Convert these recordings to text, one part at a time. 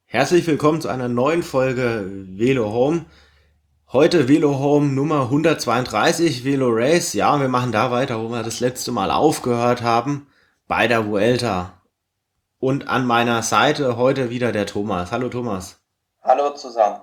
Herzlich willkommen zu einer neuen Folge Velo Home. Heute Velo Home Nummer 132, Velo Race. Ja, und wir machen da weiter, wo wir das letzte Mal aufgehört haben, bei der Vuelta. Und an meiner Seite heute wieder der Thomas. Hallo Thomas. Hallo zusammen.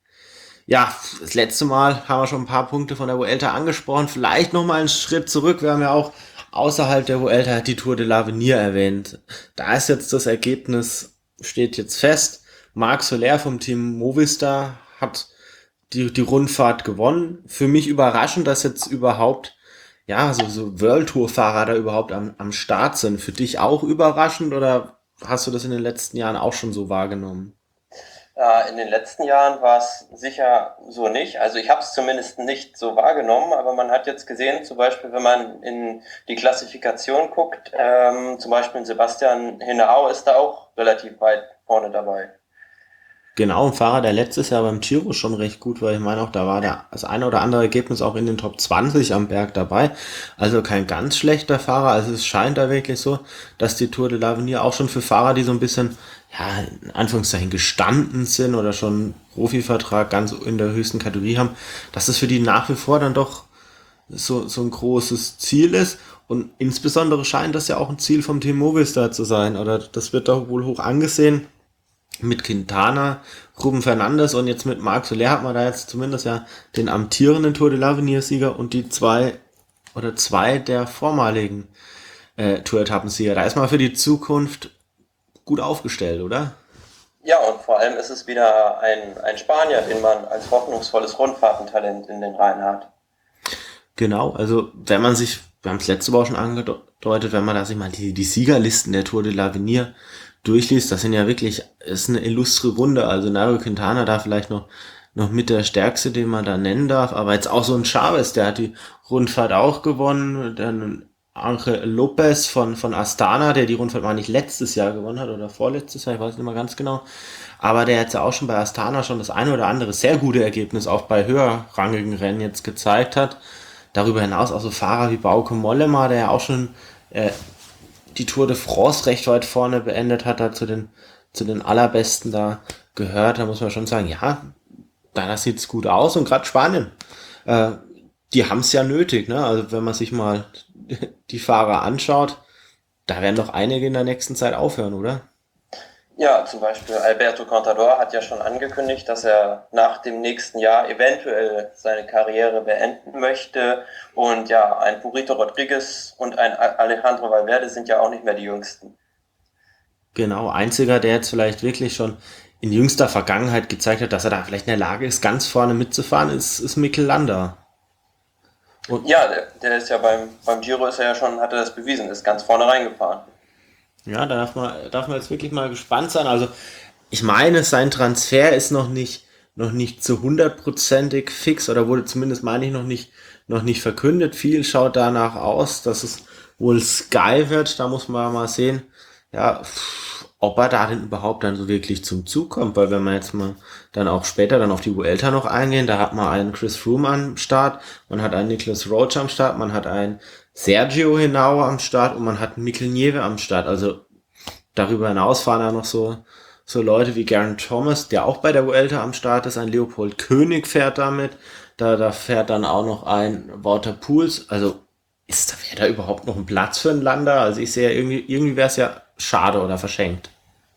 Ja, das letzte Mal haben wir schon ein paar Punkte von der Vuelta angesprochen. Vielleicht nochmal einen Schritt zurück. Wir haben ja auch außerhalb der Vuelta die Tour de l'Avenir erwähnt. Da ist jetzt das Ergebnis, steht jetzt fest. Marc Soler vom Team Movistar hat die Rundfahrt gewonnen. Für mich überraschend, dass jetzt überhaupt, ja, so World Tour Fahrer da überhaupt am Start sind. Für dich auch überraschend oder hast du das in den letzten Jahren auch schon so wahrgenommen? In den letzten Jahren war es sicher so nicht. Also ich habe es zumindest nicht so wahrgenommen, aber man hat jetzt gesehen, zum Beispiel, wenn man in die Klassifikation guckt, zum Beispiel Sebastian Hinao ist da auch relativ weit vorne dabei. Genau, ein Fahrer, der letztes Jahr beim Giro schon recht gut war. Ich meine auch, da war das eine oder andere Ergebnis auch in den Top 20 am Berg dabei. Also kein ganz schlechter Fahrer. Also es scheint da wirklich so, dass die Tour de l'Avenir auch schon für Fahrer, die so ein bisschen, ja, in Anführungszeichen gestanden sind oder schon einen Profivertrag ganz in der höchsten Kategorie haben, dass es für die nach wie vor dann doch so ein großes Ziel ist. Und insbesondere scheint das ja auch ein Ziel vom Team Movistar zu sein. Oder das wird doch wohl hoch angesehen mit Quintana, Ruben Fernandes und jetzt mit Marc Soler hat man da jetzt zumindest ja den amtierenden Tour de l'Avenir-Sieger und die zwei der vormaligen Tour-Etappensieger. Da ist man für die Zukunft gut aufgestellt, oder? Ja, und vor allem ist es wieder ein Spanier, den man als hoffnungsvolles Rundfahrtentalent in den Reihen hat. Genau, also wenn man sich, wir haben es letzte Woche schon angedeutet, wenn man da sich mal die Siegerlisten der Tour de l'Avenir durchliest, das sind ja wirklich, ist eine illustre Runde. Also Nairo Quintana da vielleicht noch mit der stärkste, den man da nennen darf, aber jetzt auch so ein Chavez, der hat die Rundfahrt auch gewonnen, dann Angel Lopez von Astana, der die Rundfahrt mal nicht letztes Jahr gewonnen hat oder vorletztes Jahr, ich weiß nicht mehr ganz genau, aber der jetzt ja auch schon bei Astana schon das eine oder andere sehr gute Ergebnis auch bei höherrangigen Rennen jetzt gezeigt hat. Darüber hinaus auch so Fahrer wie Bauke Mollema, der ja auch schon die Tour de France recht weit vorne beendet hat, da zu den allerbesten da gehört. Da muss man schon sagen, ja, da sieht's gut aus. Und gerade Spanien, äh, die haben es ja nötig, ne? Also wenn man sich mal die Fahrer anschaut, da werden doch einige in der nächsten Zeit aufhören, oder? Ja, zum Beispiel Alberto Contador hat ja schon angekündigt, dass er nach dem nächsten Jahr eventuell seine Karriere beenden möchte. Und ja, ein Purito Rodriguez und ein Alejandro Valverde sind ja auch nicht mehr die jüngsten. Genau, einziger, der jetzt vielleicht wirklich schon in jüngster Vergangenheit gezeigt hat, dass er da vielleicht in der Lage ist, ganz vorne mitzufahren, ist Mikel Landa. Und Ja, der ist ja beim Giro ist er ja schon, hat er das bewiesen, ist ganz vorne reingefahren. ja, da darf man jetzt wirklich mal gespannt sein. Also, ich meine, sein Transfer ist noch nicht zu hundertprozentig fix oder wurde zumindest, meine ich, noch nicht verkündet. Viel schaut danach aus, dass es wohl Sky wird. Da muss man mal sehen, ja, ob er da denn überhaupt dann so wirklich zum Zug kommt. Weil wenn wir jetzt mal dann auch später dann auf die Vuelta noch eingehen, da hat man einen Chris Froome am Start, man hat einen Nicolas Roach am Start, man hat einen Sergio Henao am Start und man hat Mikkel Nieve am Start. Also darüber hinaus fahren da noch so Leute wie Geraint Thomas, der auch bei der Vuelta am Start ist, ein Leopold König fährt damit, da fährt dann auch noch ein Walter Pools, also wäre da überhaupt noch ein Platz für einen Lander? Also ich sehe ja irgendwie wäre es ja schade oder verschenkt.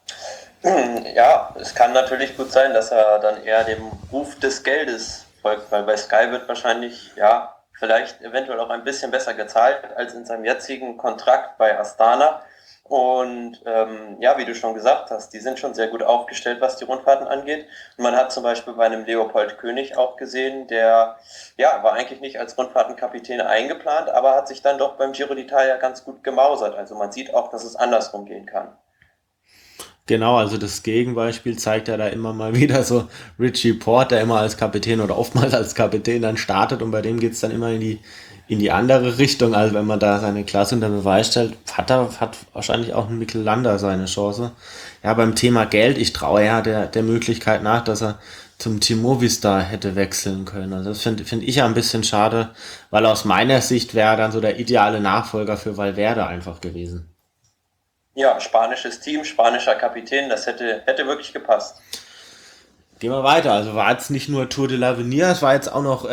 Ja, es kann natürlich gut sein, dass er dann eher dem Ruf des Geldes folgt, weil bei Sky wird wahrscheinlich, ja, vielleicht eventuell auch ein bisschen besser gezahlt als in seinem jetzigen Kontrakt bei Astana. Und ja, wie du schon gesagt hast, die sind schon sehr gut aufgestellt, was die Rundfahrten angeht. Und man hat zum Beispiel bei einem Leopold König auch gesehen, der ja war eigentlich nicht als Rundfahrtenkapitän eingeplant, aber hat sich dann doch beim Giro d'Italia ganz gut gemausert. Also man sieht auch, dass es andersrum gehen kann. Genau, also das Gegenbeispiel zeigt ja da immer mal wieder so Richie Port, der immer als Kapitän oder oftmals als Kapitän dann startet und bei dem geht's dann immer in die andere Richtung. Also wenn man da seine Klasse unter Beweis stellt, hat wahrscheinlich auch ein Mikkel Landa seine Chance. Ja, beim Thema Geld, ich traue ja der Möglichkeit nach, dass er zum Team Movistar hätte wechseln können. Also das find ich ja ein bisschen schade, weil aus meiner Sicht wäre er dann so der ideale Nachfolger für Valverde einfach gewesen. Ja, spanisches Team, spanischer Kapitän, das hätte wirklich gepasst. Gehen wir weiter. Also war jetzt nicht nur Tour de l'Avenir, es war jetzt auch noch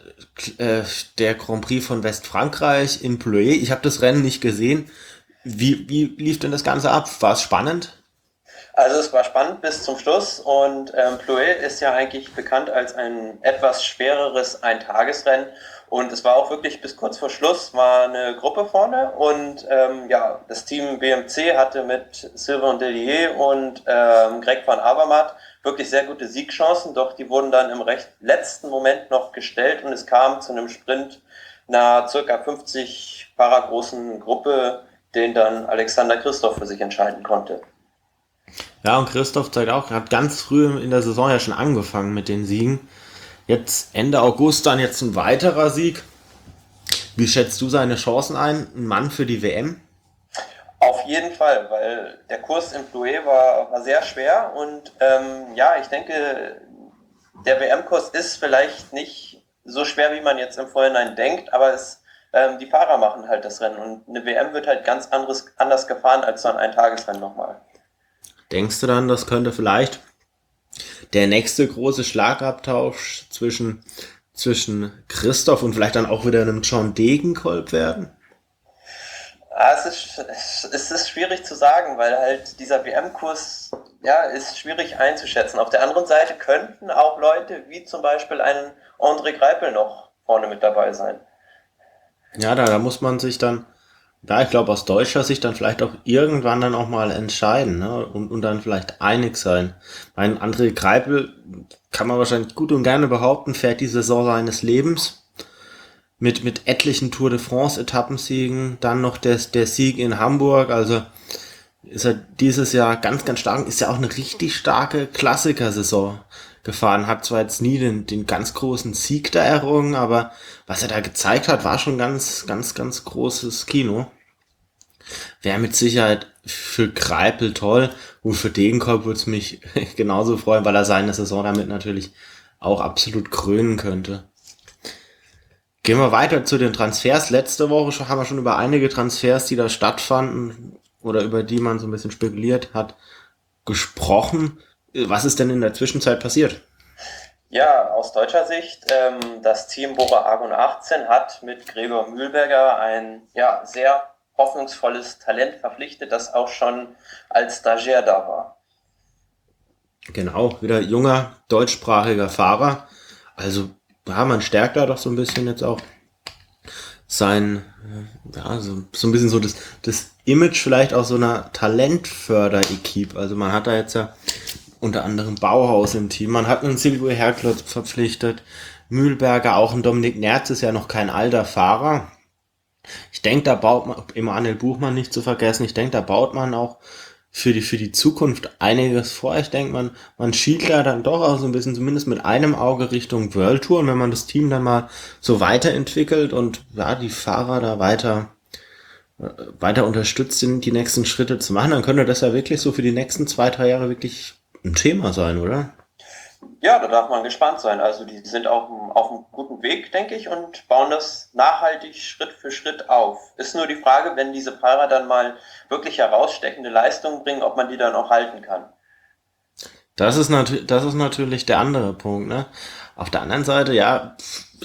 der Grand Prix von Westfrankreich in Plouay. Ich habe das Rennen nicht gesehen. Wie lief denn das Ganze ab? War es spannend? Also es war spannend bis zum Schluss und Plouay ist ja eigentlich bekannt als ein etwas schwereres Eintagesrennen und es war auch wirklich bis kurz vor Schluss war eine Gruppe vorne und ja, das Team BMC hatte mit Sylvain Dellier und Greg van Avermaet wirklich sehr gute Siegchancen, doch die wurden dann im recht letzten Moment noch gestellt und es kam zu einem Sprint einer circa 50 Fahrer großen Gruppe, den dann Alexander Kristoff für sich entscheiden konnte. Ja, und Christoph zeigt auch, hat ganz früh in der Saison ja schon angefangen mit den Siegen. Jetzt Ende August dann jetzt ein weiterer Sieg. Wie schätzt du seine Chancen ein? Ein Mann für die WM? Auf jeden Fall, weil der Kurs in Plouay war sehr schwer und ja, ich denke, der WM-Kurs ist vielleicht nicht so schwer, wie man jetzt im Vorhinein denkt, aber die Fahrer machen halt das Rennen und eine WM wird halt ganz anders gefahren als so ein Eintagesrennen nochmal. Denkst du dann, das könnte vielleicht der nächste große Schlagabtausch zwischen Christoph und vielleicht dann auch wieder einem John Degenkolb werden? Ah, es ist schwierig zu sagen, weil halt dieser WM-Kurs, ja, ist schwierig einzuschätzen. Auf der anderen Seite könnten auch Leute wie zum Beispiel einen André Greipel noch vorne mit dabei sein. Ja, da muss man sich dann, ja, ich glaube aus deutscher Sicht dann vielleicht auch irgendwann dann auch mal entscheiden, ne? Und dann vielleicht einig sein. Mein André Greipel kann man wahrscheinlich gut und gerne behaupten, fährt die Saison seines Lebens. Mit etlichen Tour de France Etappensiegen, dann noch der Sieg in Hamburg, also ist er dieses Jahr ganz, ganz stark, ist ja auch eine richtig starke Klassikersaison gefahren, hat zwar jetzt nie den ganz großen Sieg da errungen, aber was er da gezeigt hat, war schon ganz, ganz, ganz großes Kino. Wäre mit Sicherheit für Greipel toll und für Degenkolb würde es mich genauso freuen, weil er seine Saison damit natürlich auch absolut krönen könnte. Gehen wir weiter zu den Transfers. Letzte Woche haben wir schon über einige Transfers, die da stattfanden oder über die man so ein bisschen spekuliert hat, gesprochen. Was ist denn in der Zwischenzeit passiert? Ja, aus deutscher Sicht, das Team Bora Argon 18 hat mit Gregor Mühlberger ein ja, sehr hoffnungsvolles Talent verpflichtet, das auch schon als Stagiaire da war. Genau, wieder junger deutschsprachiger Fahrer. Also ja, man stärkt da doch so ein bisschen jetzt auch sein, ja, so ein bisschen so das Image vielleicht auch so einer Talentförder-Equipe. Also man hat da jetzt ja unter anderem Bauhaus im Team. Man hat einen Silvio Herklotz verpflichtet. Mühlberger, auch ein Dominik Nerz ist ja noch kein alter Fahrer. Ich denke, da baut man, Emanuel Buchmann nicht zu vergessen, ich denke, da baut man auch für die Zukunft einiges vor. Ich denke, man schielt da dann doch auch so ein bisschen, zumindest mit einem Auge Richtung World Tour. Und wenn man das Team dann mal so weiterentwickelt und ja, die Fahrer da weiter unterstützt sind, die nächsten Schritte zu machen, dann könnte das ja wirklich so für die nächsten 2, 3 Jahre wirklich ein Thema sein, oder? Ja, da darf man gespannt sein. Also die sind auf einem guten Weg, denke ich, und bauen das nachhaltig Schritt für Schritt auf. Ist nur die Frage, wenn diese Fahrer dann mal wirklich herausstechende Leistungen bringen, ob man die dann auch halten kann. Das ist natürlich der andere Punkt, ne? Auf der anderen Seite, ja,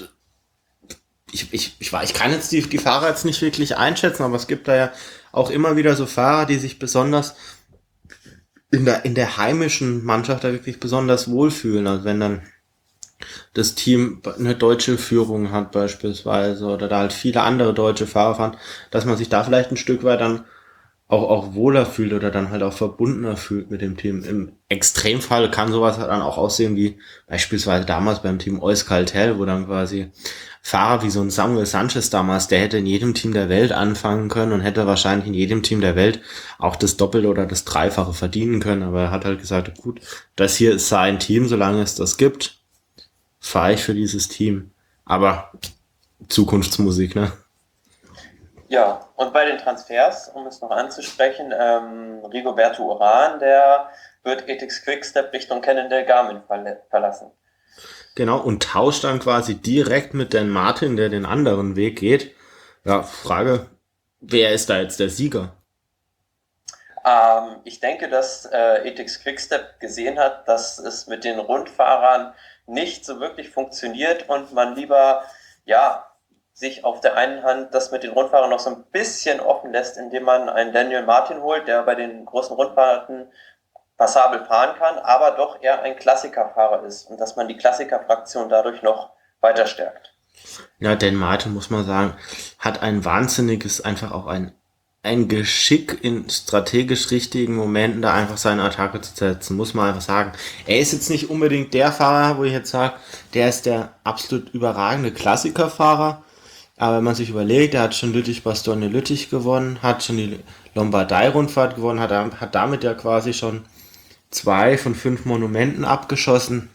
ich kann jetzt die Fahrer jetzt nicht wirklich einschätzen, aber es gibt da ja auch immer wieder so Fahrer, die sich besonders in der heimischen Mannschaft da wirklich besonders wohlfühlen. Also wenn dann das Team eine deutsche Führung hat beispielsweise oder da halt viele andere deutsche Fahrer fahren, dass man sich da vielleicht ein Stück weit dann auch wohler fühlt oder dann halt auch verbundener fühlt mit dem Team. Im Extremfall kann sowas halt dann auch aussehen wie beispielsweise damals beim Team Euskaltel, wo dann quasi Fahrer wie so ein Samuel Sanchez damals, der hätte in jedem Team der Welt anfangen können und hätte wahrscheinlich in jedem Team der Welt auch das Doppelte oder das Dreifache verdienen können, aber er hat halt gesagt, gut, das hier ist sein Team, solange es das gibt, fahre ich für dieses Team. Aber Zukunftsmusik, ne? Ja, und bei den Transfers, um es noch anzusprechen, Rigoberto Urán, der wird Ethics Quickstep Richtung Cannondale Garmin verlassen. Genau, und tauscht dann quasi direkt mit Dan Martin, der den anderen Weg geht. Ja, Frage, wer ist da jetzt der Sieger? Ich denke, dass Ethics Quickstep gesehen hat, dass es mit den Rundfahrern nicht so wirklich funktioniert und man lieber ja sich auf der einen Hand das mit den Rundfahrern noch so ein bisschen offen lässt, indem man einen Daniel Martin holt, der bei den großen Rundfahrten passabel fahren kann, aber doch eher ein Klassikerfahrer ist und dass man die Klassikerfraktion dadurch noch weiter stärkt. Ja, Dan Martin, muss man sagen, hat ein wahnsinniges, einfach auch ein Geschick in strategisch richtigen Momenten, da einfach seine Attacke zu setzen, muss man einfach sagen. Er ist jetzt nicht unbedingt der Fahrer, wo ich jetzt sage, der ist der absolut überragende Klassikerfahrer, aber wenn man sich überlegt, er hat schon Lüttich-Bastogne-Lüttich gewonnen, hat schon die Lombardei-Rundfahrt gewonnen, hat damit ja quasi schon 2 von 5 Monumenten abgeschossen,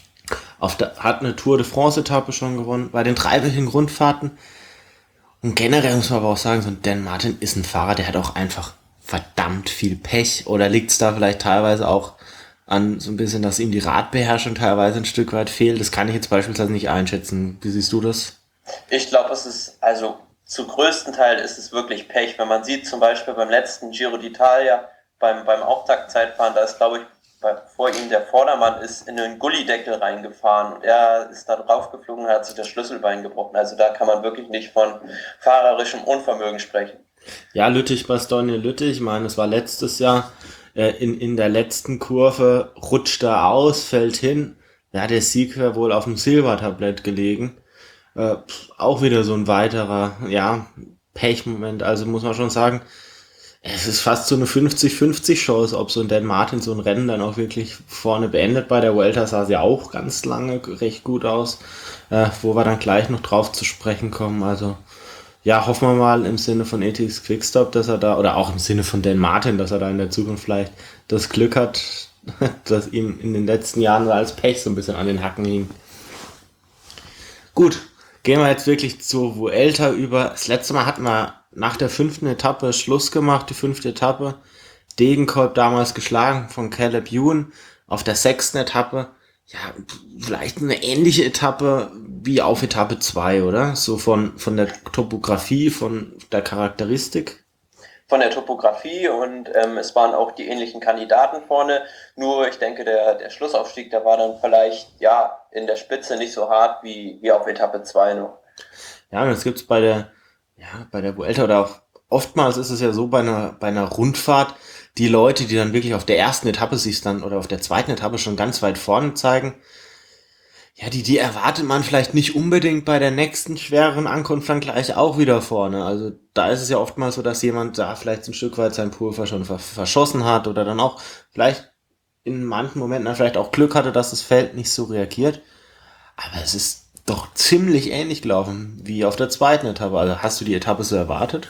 hat eine Tour de France-Etappe schon gewonnen, bei den dreiwöchigen Rundfahrten. Und generell muss man aber auch sagen, so ein Dan Martin ist ein Fahrer, der hat auch einfach verdammt viel Pech. Oder liegt es da vielleicht teilweise auch an so ein bisschen, dass ihm die Radbeherrschung teilweise ein Stück weit fehlt? Das kann ich jetzt beispielsweise nicht einschätzen. Wie siehst du das? Ich glaube, es ist, also zu größten Teil ist es wirklich Pech. Wenn man sieht, zum Beispiel beim letzten Giro d'Italia, beim Auftaktzeitfahren, da ist, glaube ich, vor ihm der Vordermann ist in einen Gullideckel reingefahren und er ist da drauf geflogen und hat sich das Schlüsselbein gebrochen. Also da kann man wirklich nicht von fahrerischem Unvermögen sprechen. Ja, Lüttich-Bastogne-Lüttich, ich meine, es war letztes Jahr, in der letzten Kurve rutscht er aus, fällt hin. Ja, der Sieg wäre wohl auf dem Silbertablett gelegen. Auch wieder so ein weiterer, ja, Pechmoment. Also muss man schon sagen, es ist fast so eine 50-50 Chance, ob so ein Dan Martin so ein Rennen dann auch wirklich vorne beendet. Bei der Vuelta sah sie auch ganz lange recht gut aus, wo wir dann gleich noch drauf zu sprechen kommen. Also ja, hoffen wir mal im Sinne von Ethics Quickstop, dass er da, oder auch im Sinne von Dan Martin, dass er da in der Zukunft vielleicht das Glück hat, dass ihm in den letzten Jahren als Pech so ein bisschen an den Hacken hing. Gut, gehen wir jetzt wirklich zur Vuelta über. Das letzte Mal hatten wir nach der 5. Etappe Schluss gemacht, die 5. Etappe. Degenkolb damals geschlagen von Caleb Ewan. Auf der 6. Etappe, ja, vielleicht eine ähnliche Etappe wie auf Etappe 2, oder? So von der Topografie, von der Charakteristik. Von der Topografie und es waren auch die ähnlichen Kandidaten vorne. Nur ich denke, der Schlussaufstieg, der war dann vielleicht ja in der Spitze nicht so hart wie auf Etappe 2 noch. Ja, und jetzt gibt's bei der Vuelta oder auch oftmals ist es ja so bei einer Rundfahrt, die Leute, die dann wirklich auf der ersten Etappe sich dann oder auf der zweiten Etappe schon ganz weit vorne zeigen, ja, die erwartet man vielleicht nicht unbedingt bei der nächsten schwereren Ankunft dann gleich auch wieder vorne. Also da ist es ja oftmals so, dass jemand da vielleicht ein Stück weit sein Pulver schon verschossen hat oder dann auch vielleicht in manchen Momenten dann vielleicht auch Glück hatte, dass das Feld nicht so reagiert. Aber es ist doch ziemlich ähnlich gelaufen wie auf der zweiten Etappe. Also hast du die Etappe so erwartet?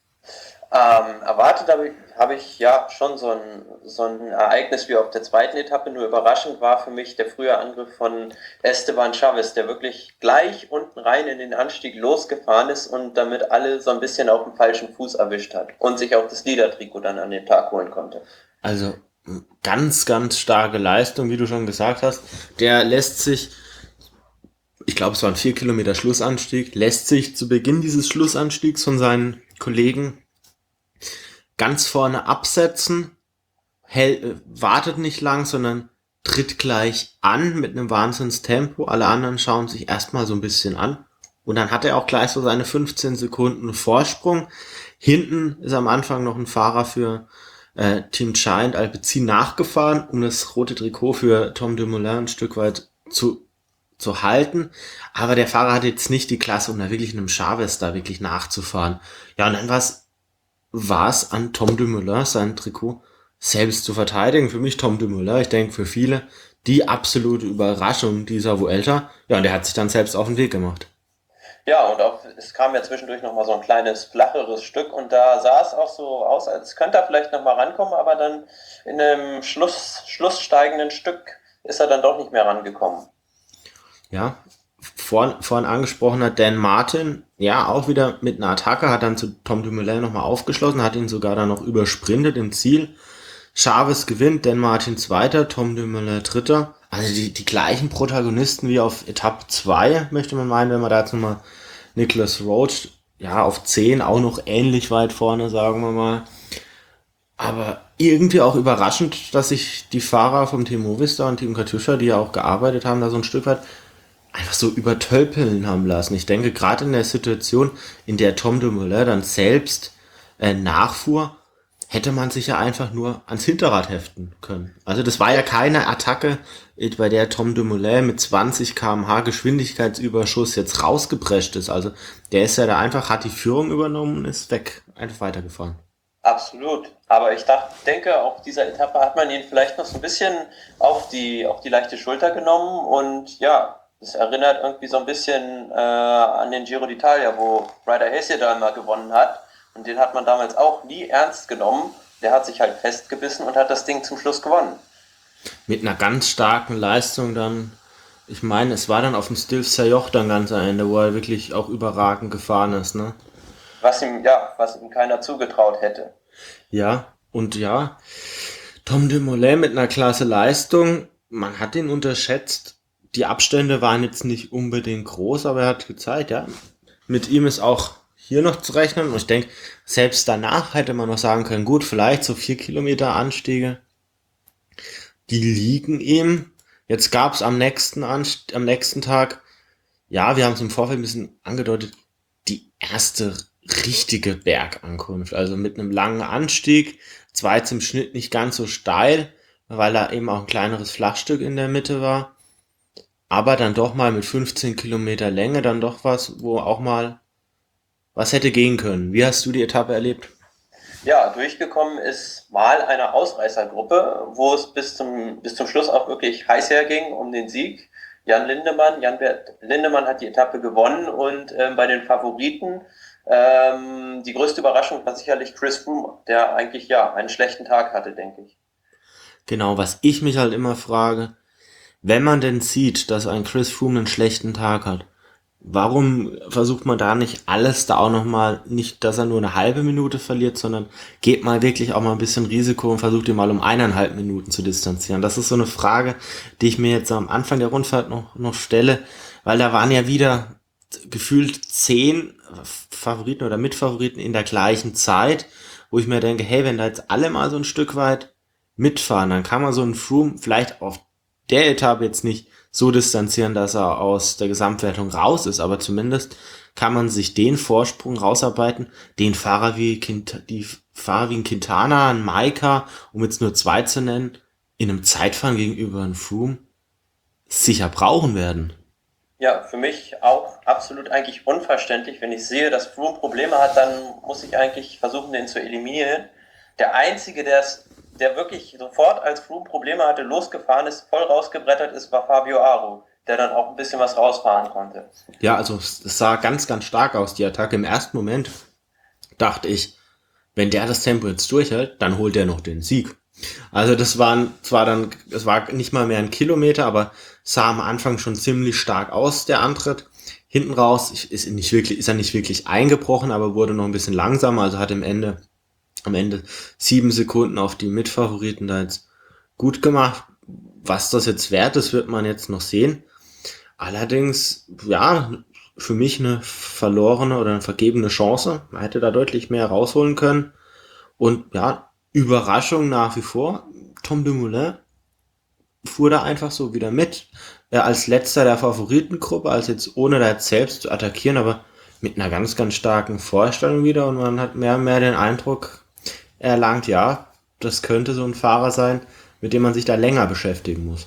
Erwartet hab ich ja schon so ein Ereignis wie auf der zweiten Etappe, nur überraschend war für mich der frühe Angriff von Esteban Chavez, der wirklich gleich unten rein in den Anstieg losgefahren ist und damit alle so ein bisschen auf dem falschen Fuß erwischt hat und sich auch das Leader-Trikot dann an den Tag holen konnte. Also ganz, ganz starke Leistung, wie du schon gesagt hast. Der lässt sich, ich glaube es war ein 4 Kilometer Schlussanstieg, lässt sich zu Beginn dieses Schlussanstiegs von seinen Kollegen ganz vorne absetzen, wartet nicht lang, sondern tritt gleich an mit einem Wahnsinnstempo. Alle anderen schauen sich erstmal so ein bisschen an. Und dann hat er auch gleich so seine 15 Sekunden Vorsprung. Hinten ist am Anfang noch ein Fahrer für Team Giant Alpecin nachgefahren, um das rote Trikot für Tom Dumoulin ein Stück weit zu halten. Aber der Fahrer hatte jetzt nicht die Klasse, um da wirklich einem Chavez da wirklich nachzufahren. Ja, und dann war es an Tom Dumoulin, sein Trikot selbst zu verteidigen. Für mich Tom Dumoulin, ich denke für viele, die absolute Überraschung dieser Vuelta. Ja, und der hat sich dann selbst auf den Weg gemacht. Ja, und auch, es kam ja zwischendurch nochmal so ein kleines, flacheres Stück und da sah es auch so aus, als könnte er vielleicht nochmal rankommen, aber dann in einem schlusssteigenden Stück ist er dann doch nicht mehr rangekommen. Ja, vorhin angesprochener Dan Martin, ja, auch wieder mit einer Attacke, hat dann zu Tom Dumoulin nochmal aufgeschlossen, hat ihn sogar dann noch übersprintet im Ziel. Chavez gewinnt, Dan Martin Zweiter, Tom Dumoulin Dritter. Also die gleichen Protagonisten wie auf Etappe 2, möchte man meinen, wenn man da jetzt nochmal Nicholas Roach, ja, auf 10 auch noch ähnlich weit vorne, sagen wir mal. Aber irgendwie auch überraschend, dass sich die Fahrer vom Team Movistar und Team Katusha, die ja auch gearbeitet haben, da so ein Stück weit einfach so übertölpeln haben lassen. Ich denke, gerade in der Situation, in der Tom Dumoulin dann selbst nachfuhr, hätte man sich ja einfach nur ans Hinterrad heften können. Also das war ja keine Attacke, bei der Tom Dumoulin mit 20 km/h Geschwindigkeitsüberschuss jetzt rausgeprescht ist. Also der ist ja da einfach, hat die Führung übernommen und ist weg, einfach weitergefahren. Absolut. Aber denke, auf dieser Etappe hat man ihn vielleicht noch so ein bisschen auf die leichte Schulter genommen und ja, es erinnert irgendwie so ein bisschen an den Giro d'Italia, wo Ryder Hesse da mal gewonnen hat. Und den hat man damals auch nie ernst genommen. Der hat sich halt festgebissen und hat das Ding zum Schluss gewonnen. Mit einer ganz starken Leistung dann. Ich meine, es war dann auf dem Stilf Sajoch dann ganz am Ende, wo er wirklich auch überragend gefahren ist, ne? Was ihm keiner zugetraut hätte. Ja, und ja, Tom Dumoulin mit einer klasse Leistung. Man hat ihn unterschätzt. Die Abstände waren jetzt nicht unbedingt groß, aber er hat gezeigt, ja, mit ihm ist auch hier noch zu rechnen. Und ich denke, selbst danach hätte man noch sagen können, gut, vielleicht so 4 Kilometer Anstiege, die liegen ihm. Jetzt gab es am nächsten Tag, ja, wir haben es im Vorfeld ein bisschen angedeutet, die erste richtige Bergankunft. Also mit einem langen Anstieg, zwar jetzt im Schnitt nicht ganz so steil, weil da eben auch ein kleineres Flachstück in der Mitte war, aber dann doch mal mit 15 Kilometer Länge dann doch was, wo auch mal was hätte gehen können. Wie hast du die Etappe erlebt? Ja, durchgekommen ist mal eine Ausreißergruppe, wo es bis zum Schluss auch wirklich heiß herging um den Sieg. Jan-Bert Lindemann hat die Etappe gewonnen und bei den Favoriten die größte Überraschung war sicherlich Chris Froome, der eigentlich ja einen schlechten Tag hatte, denke ich. Genau, was ich mich halt immer frage, wenn man denn sieht, dass ein Chris Froome einen schlechten Tag hat, warum versucht man da nicht alles da auch nochmal, nicht, dass er nur eine halbe Minute verliert, sondern geht mal wirklich auch mal ein bisschen Risiko und versucht ihn mal um 1,5 Minuten zu distanzieren. Das ist so eine Frage, die ich mir jetzt am Anfang der Rundfahrt noch stelle, weil da waren ja wieder gefühlt 10 Favoriten oder Mitfavoriten in der gleichen Zeit, wo ich mir denke, hey, wenn da jetzt alle mal so ein Stück weit mitfahren, dann kann man so einen Froome vielleicht auf der Etappe jetzt nicht so distanzieren, dass er aus der Gesamtwertung raus ist, aber zumindest kann man sich den Vorsprung rausarbeiten, die Fahrer wie ein Quintana, ein Maika, um jetzt nur zwei zu nennen, in einem Zeitfahren gegenüber einem Froome sicher brauchen werden. Ja, für mich auch absolut eigentlich unverständlich. Wenn ich sehe, dass Froome Probleme hat, dann muss ich eigentlich versuchen, den zu eliminieren. Der Einzige, der wirklich sofort, als Froome Probleme hatte, losgefahren ist, voll rausgebrettert ist, war Fabio Aru, der dann auch ein bisschen was rausfahren konnte. Ja, also es sah ganz, ganz stark aus, die Attacke. Im ersten Moment dachte ich, wenn der das Tempo jetzt durchhält, dann holt er noch den Sieg. Also das war nicht mal mehr ein Kilometer, aber sah am Anfang schon ziemlich stark aus, der Antritt. Hinten raus ist er nicht wirklich eingebrochen, aber wurde noch ein bisschen langsamer, also hat am Ende 7 Sekunden auf die Mitfavoriten da jetzt gut gemacht. Was das jetzt wert ist, wird man jetzt noch sehen. Allerdings, ja, für mich eine verlorene oder eine vergebene Chance. Man hätte da deutlich mehr rausholen können. Und ja, Überraschung nach wie vor. Tom Dumoulin fuhr da einfach so wieder mit. Er als letzter der Favoritengruppe, als jetzt ohne da jetzt selbst zu attackieren, aber mit einer ganz, ganz starken Vorstellung wieder. Und man hat mehr und mehr den Eindruck erlangt, ja, das könnte so ein Fahrer sein, mit dem man sich da länger beschäftigen muss.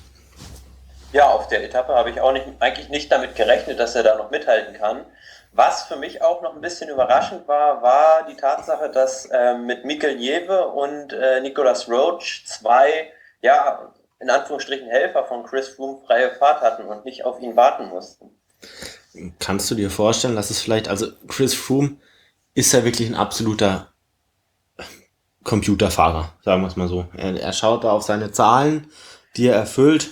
Ja, auf der Etappe habe ich eigentlich nicht damit gerechnet, dass er da noch mithalten kann. Was für mich auch noch ein bisschen überraschend war, war die Tatsache, dass mit Mikel Nieve und Nicolas Roach zwei, ja, in Anführungsstrichen Helfer von Chris Froome freie Fahrt hatten und nicht auf ihn warten mussten. Kannst du dir vorstellen, dass es vielleicht, also Chris Froome ist ja wirklich ein absoluter Computerfahrer, sagen wir es mal so. Er schaut da auf seine Zahlen, die er erfüllt,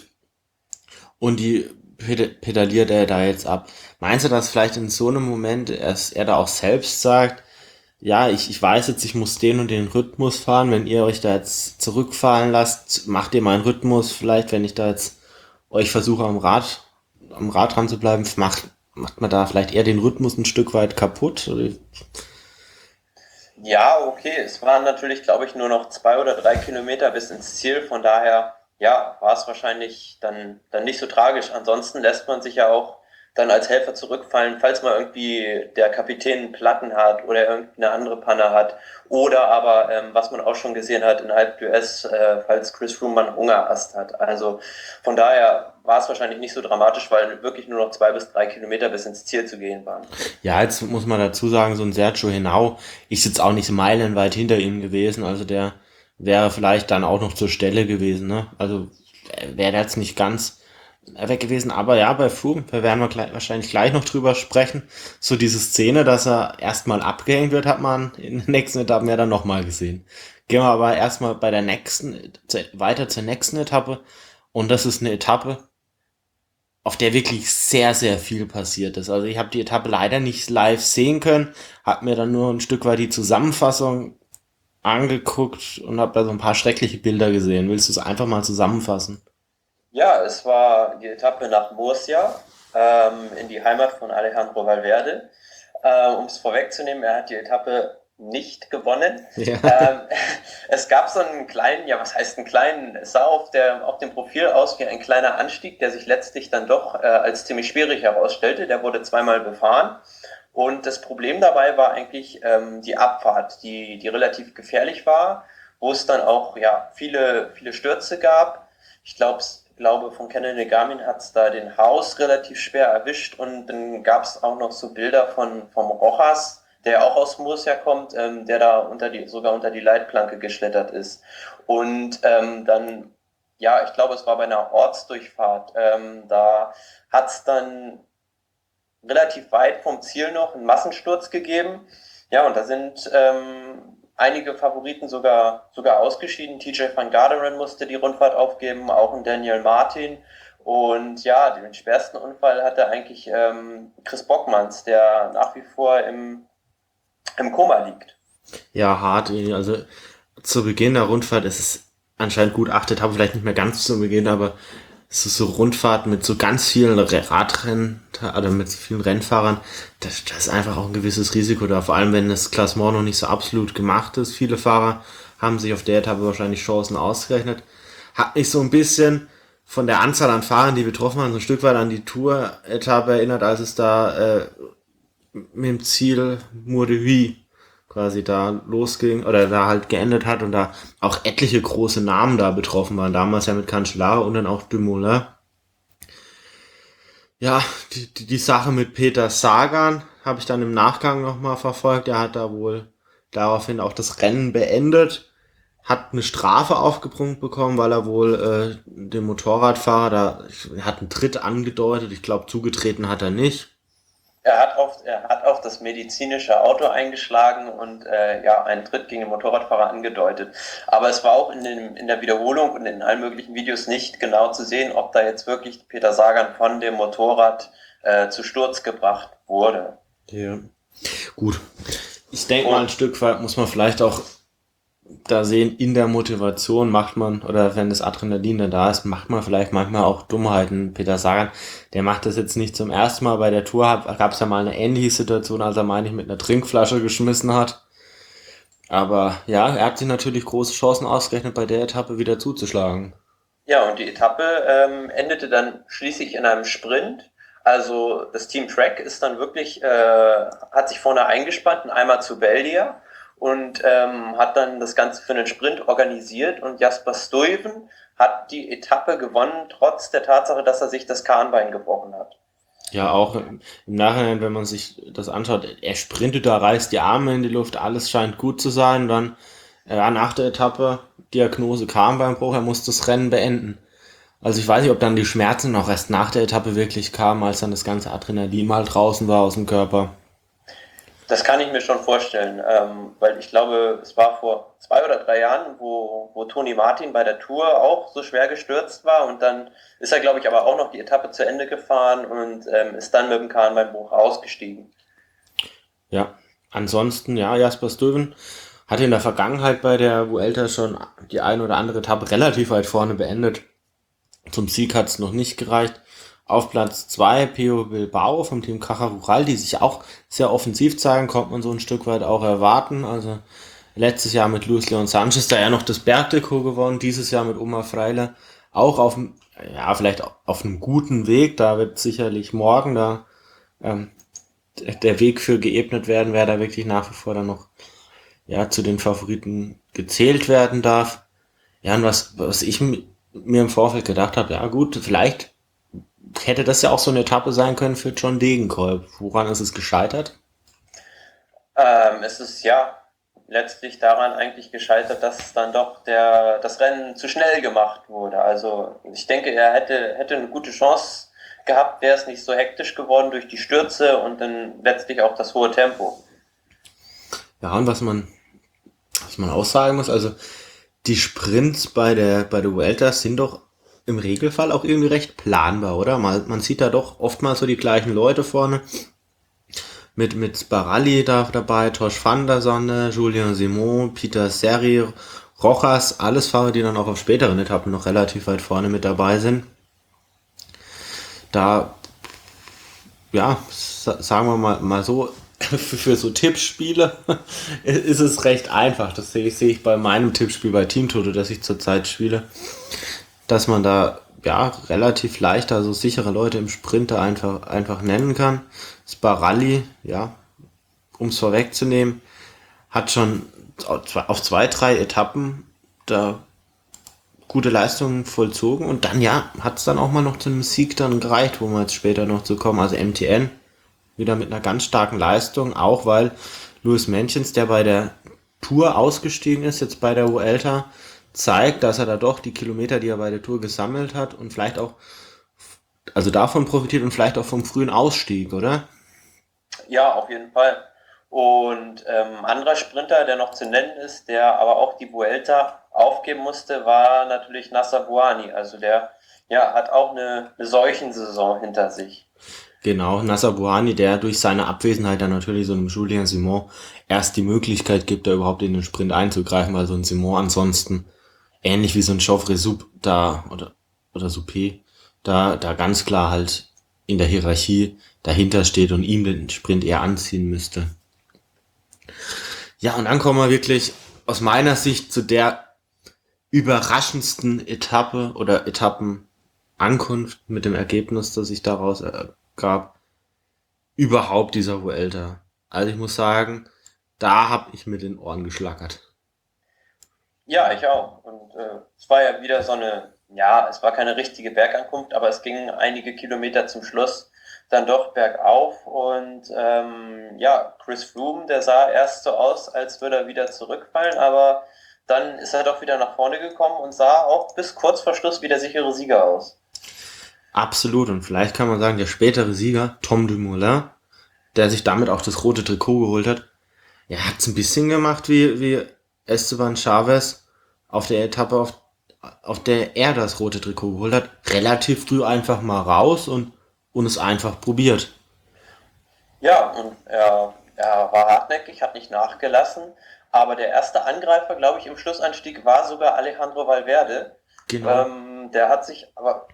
und die pedaliert er da jetzt ab. Meinst du, dass vielleicht in so einem Moment er da auch selbst sagt, ja, ich weiß jetzt, ich muss den und den Rhythmus fahren, wenn ihr euch da jetzt zurückfallen lasst, macht ihr meinen Rhythmus vielleicht, wenn ich da jetzt euch versuche am Rad dran zu bleiben, macht man da vielleicht eher den Rhythmus ein Stück weit kaputt? Oder? Ja, okay, es waren natürlich, glaube ich, nur noch 2 oder 3 Kilometer bis ins Ziel. Von daher, ja, war es wahrscheinlich dann nicht so tragisch. Ansonsten lässt man sich ja auch dann als Helfer zurückfallen, falls mal irgendwie der Kapitän einen Platten hat oder irgendeine andere Panne hat. Oder aber, was man auch schon gesehen hat in Alpe d'Huez, falls Chris Froome mal einen Hungerast hat. Also von daher war es wahrscheinlich nicht so dramatisch, weil wirklich nur noch 2 bis 3 Kilometer bis ins Ziel zu gehen waren. Ja, jetzt muss man dazu sagen, so ein Sergio Henao ist jetzt auch nicht meilenweit hinter ihm gewesen, also der wäre vielleicht dann auch noch zur Stelle gewesen, ne? Also wäre jetzt nicht ganz weg gewesen, aber ja, bei Froome, da werden wir wahrscheinlich gleich noch drüber sprechen. So diese Szene, dass er erstmal abgehängt wird, hat man in den nächsten Etappen ja dann nochmal gesehen. Gehen wir aber erstmal bei der weiter zur nächsten Etappe, und das ist eine Etappe, auf der wirklich sehr, sehr viel passiert ist. Also ich habe die Etappe leider nicht live sehen können, habe mir dann nur ein Stück weit die Zusammenfassung angeguckt und habe da so ein paar schreckliche Bilder gesehen. Willst du es einfach mal zusammenfassen? Ja, es war die Etappe nach Murcia, in die Heimat von Alejandro Valverde. Um es vorwegzunehmen, er hat die Etappe nicht gewonnen. Ja. Es gab so einen kleinen, ja, was heißt einen kleinen, es sah auf dem Profil aus wie ein kleiner Anstieg, der sich letztlich dann doch als ziemlich schwierig herausstellte. Der wurde zweimal befahren. Und das Problem dabei war eigentlich die Abfahrt, die relativ gefährlich war, wo es dann auch ja, viele Stürze gab. Ich glaube, von Kennedy Garmin hat es da den Haus relativ schwer erwischt, und dann gab es auch noch so Bilder vom Rojas, der auch aus Murcia kommt, der da sogar unter die Leitplanke geschlittert ist. Und dann, ja, ich glaube, es war bei einer Ortsdurchfahrt, da hat es dann relativ weit vom Ziel noch einen Massensturz gegeben. Ja, und da sind einige Favoriten sogar ausgeschieden. TJ van Garderen musste die Rundfahrt aufgeben, auch ein Daniel Martin. Und ja, den schwersten Unfall hatte eigentlich Chris Bockmanns, der nach wie vor im Koma liegt. Ja, hart. Also zu Beginn der Rundfahrt ist es anscheinend gut 8 Etappen, vielleicht nicht mehr ganz zu Beginn, aber es ist so Rundfahrt mit so ganz vielen Radrennen oder mit so vielen Rennfahrern. Das ist einfach auch ein gewisses Risiko da. Vor allem, wenn das Klassement noch nicht so absolut gemacht ist. Viele Fahrer haben sich auf der Etappe wahrscheinlich Chancen ausgerechnet. Hat mich so ein bisschen von der Anzahl an Fahrern, die betroffen waren, so ein Stück weit an die Tour-Etappe erinnert, als es da mit dem Ziel Murdehui quasi da losging oder da halt geendet hat und da auch etliche große Namen da betroffen waren. Damals ja mit Cancellara und dann auch Dumoulin. Ja, die Sache mit Peter Sagan habe ich dann im Nachgang nochmal verfolgt. Er hat da wohl daraufhin auch das Rennen beendet, hat eine Strafe aufgebrummt bekommen, weil er wohl dem Motorradfahrer er hat einen Tritt angedeutet. Ich glaube, zugetreten hat er nicht. Er hat auf das medizinische Auto eingeschlagen und ja, einen Tritt gegen den Motorradfahrer angedeutet. Aber es war auch in der Wiederholung und in allen möglichen Videos nicht genau zu sehen, ob da jetzt wirklich Peter Sagan von dem Motorrad zu Sturz gebracht wurde. Ja. Gut. Ich denke mal, ein Stück weit muss man vielleicht auch da sehen, in der Motivation macht man, oder wenn das Adrenalin dann da ist, macht man vielleicht manchmal auch Dummheiten. Peter Sagan, der macht das jetzt nicht zum ersten Mal. Bei der Tour gab es ja mal eine ähnliche Situation, als er, meine ich, mit einer Trinkflasche geschmissen hat. Aber ja, er hat sich natürlich große Chancen ausgerechnet, bei der Etappe wieder zuzuschlagen. Ja, und die Etappe endete dann schließlich in einem Sprint. Also das Team Trek ist dann wirklich, hat sich vorne eingespannt, einmal zu Beldia, und hat dann das Ganze für einen Sprint organisiert, und Jasper Stuyven hat die Etappe gewonnen, trotz der Tatsache, dass er sich das Kahnbein gebrochen hat. Ja, auch im Nachhinein, wenn man sich das anschaut, er sprintet da, reißt die Arme in die Luft, alles scheint gut zu sein. Dann nach der Etappe, Diagnose Kahnbeinbruch, er muss das Rennen beenden. Also ich weiß nicht, ob dann die Schmerzen auch erst nach der Etappe wirklich kamen, als dann das ganze Adrenalin mal draußen war aus dem Körper. Das kann ich mir schon vorstellen, weil ich glaube, es war vor 2 oder 3 Jahren, wo Toni Martin bei der Tour auch so schwer gestürzt war, und dann ist er, glaube ich, aber auch noch die Etappe zu Ende gefahren und ist dann mit dem Kahnbeinbruch ausgestiegen. Ja, ansonsten, ja, Jasper Stuyven hatte in der Vergangenheit bei der Vuelta schon die eine oder andere Etappe relativ weit vorne beendet. Zum Sieg hat es noch nicht gereicht, Auf Platz 2 Pio Bilbao vom Team Caja Rural, die sich auch sehr offensiv zeigen, konnte man so ein Stück weit auch erwarten. Also letztes Jahr mit Luis Leon Sanchez da ja noch das Bergtrikot gewonnen, dieses Jahr mit Omar Freile auch vielleicht auf einem guten Weg. Da wird sicherlich morgen ähm, der Weg für geebnet werden, wer da wirklich nach wie vor dann noch zu den Favoriten gezählt werden darf. Ja, und was ich mir im Vorfeld gedacht habe, ja gut, vielleicht hätte das ja auch so eine Etappe sein können für John Degenkolb. Woran ist es gescheitert? Es ist ja letztlich daran eigentlich gescheitert, dass dann doch das Rennen zu schnell gemacht wurde. Also ich denke, er hätte eine gute Chance gehabt, wäre es nicht so hektisch geworden durch die Stürze und dann letztlich auch das hohe Tempo. Ja, und was man auch sagen muss, also die Sprints bei der Vuelta sind doch im Regelfall auch irgendwie recht planbar, oder? Man sieht da doch oftmals so die gleichen Leute vorne. Mit Sparalli dabei, Tosh van der Sonne, Julien Simon, Peter Serri, Rojas, alles Fahrer, die dann auch auf späteren Etappen noch relativ weit vorne mit dabei sind. Da, ja, sagen wir mal so, für so Tippspiele ist es recht einfach. Das sehe ich bei meinem Tippspiel bei Team Toto, das ich zurzeit spiele, dass man da relativ leicht so sichere Leute im Sprint da einfach nennen kann. Sparalli, um es vorwegzunehmen, hat schon auf 2, 3 Etappen da gute Leistungen vollzogen und dann hat es dann auch mal noch zu einem Sieg dann gereicht, wo wir jetzt später noch zu kommen. Also MTN wieder mit einer ganz starken Leistung, auch weil Luis Menchens, der bei der Tour ausgestiegen ist, jetzt bei der Vuelta, zeigt, dass er da doch die Kilometer, die er bei der Tour gesammelt hat und vielleicht auch, also davon profitiert und vielleicht auch vom frühen Ausstieg, oder? Ja, auf jeden Fall. Und anderer Sprinter, der noch zu nennen ist, der aber auch die Vuelta aufgeben musste, war natürlich Nacer Bouhanni. Also der hat auch eine Seuchensaison hinter sich. Genau, Nacer Bouhanni, der durch seine Abwesenheit dann natürlich so einem Julien Simon erst die Möglichkeit gibt, da überhaupt in den Sprint einzugreifen, weil so ein Simon ansonsten ähnlich wie so ein Geoffrey Soup da oder Soupé da ganz klar halt in der Hierarchie dahinter steht und ihm den Sprint eher anziehen müsste. Ja, und dann kommen wir wirklich aus meiner Sicht zu der überraschendsten Etappe oder Etappenankunft mit dem Ergebnis, das sich daraus ergab, überhaupt dieser Vuelta. Also ich muss sagen, da habe ich mit den Ohren geschlackert. Ja, ich auch. Und es war ja wieder es war keine richtige Bergankunft, aber es ging einige Kilometer zum Schluss dann doch bergauf und Chris Froome, der sah erst so aus, als würde er wieder zurückfallen, aber dann ist er doch wieder nach vorne gekommen und sah auch bis kurz vor Schluss wie der sichere Sieger aus. Absolut, und vielleicht kann man sagen, der spätere Sieger, Tom Dumoulin, der sich damit auch das rote Trikot geholt hat, er hat es ein bisschen gemacht wie Esteban Chavez auf der Etappe, auf der er das rote Trikot geholt hat, relativ früh einfach mal raus und es einfach probiert. Ja, und er war hartnäckig, hat nicht nachgelassen, aber der erste Angreifer, glaube ich, im Schlussanstieg war sogar Alejandro Valverde. Genau. Der hat sich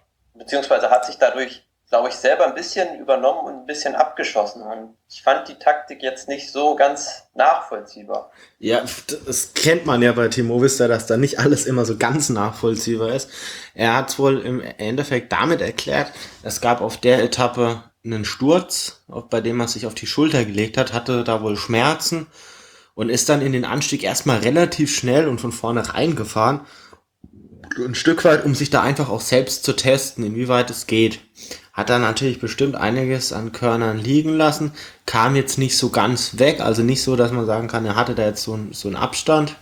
dadurch, glaube ich, selber ein bisschen übernommen und ein bisschen abgeschossen. Und ich fand die Taktik jetzt nicht so ganz nachvollziehbar. Ja, das kennt man ja bei Timo Vista, dass da nicht alles immer so ganz nachvollziehbar ist. Er hat es wohl im Endeffekt damit erklärt, es gab auf der Etappe einen Sturz, bei dem er sich auf die Schulter gelegt hat, hatte da wohl Schmerzen und ist dann in den Anstieg erstmal relativ schnell und von vorne reingefahren. Ein Stück weit, um sich da einfach auch selbst zu testen, inwieweit es geht. Hat dann natürlich bestimmt einiges an Körnern liegen lassen, kam jetzt nicht so ganz weg, also nicht so, dass man sagen kann, er hatte da jetzt so einen Abstand.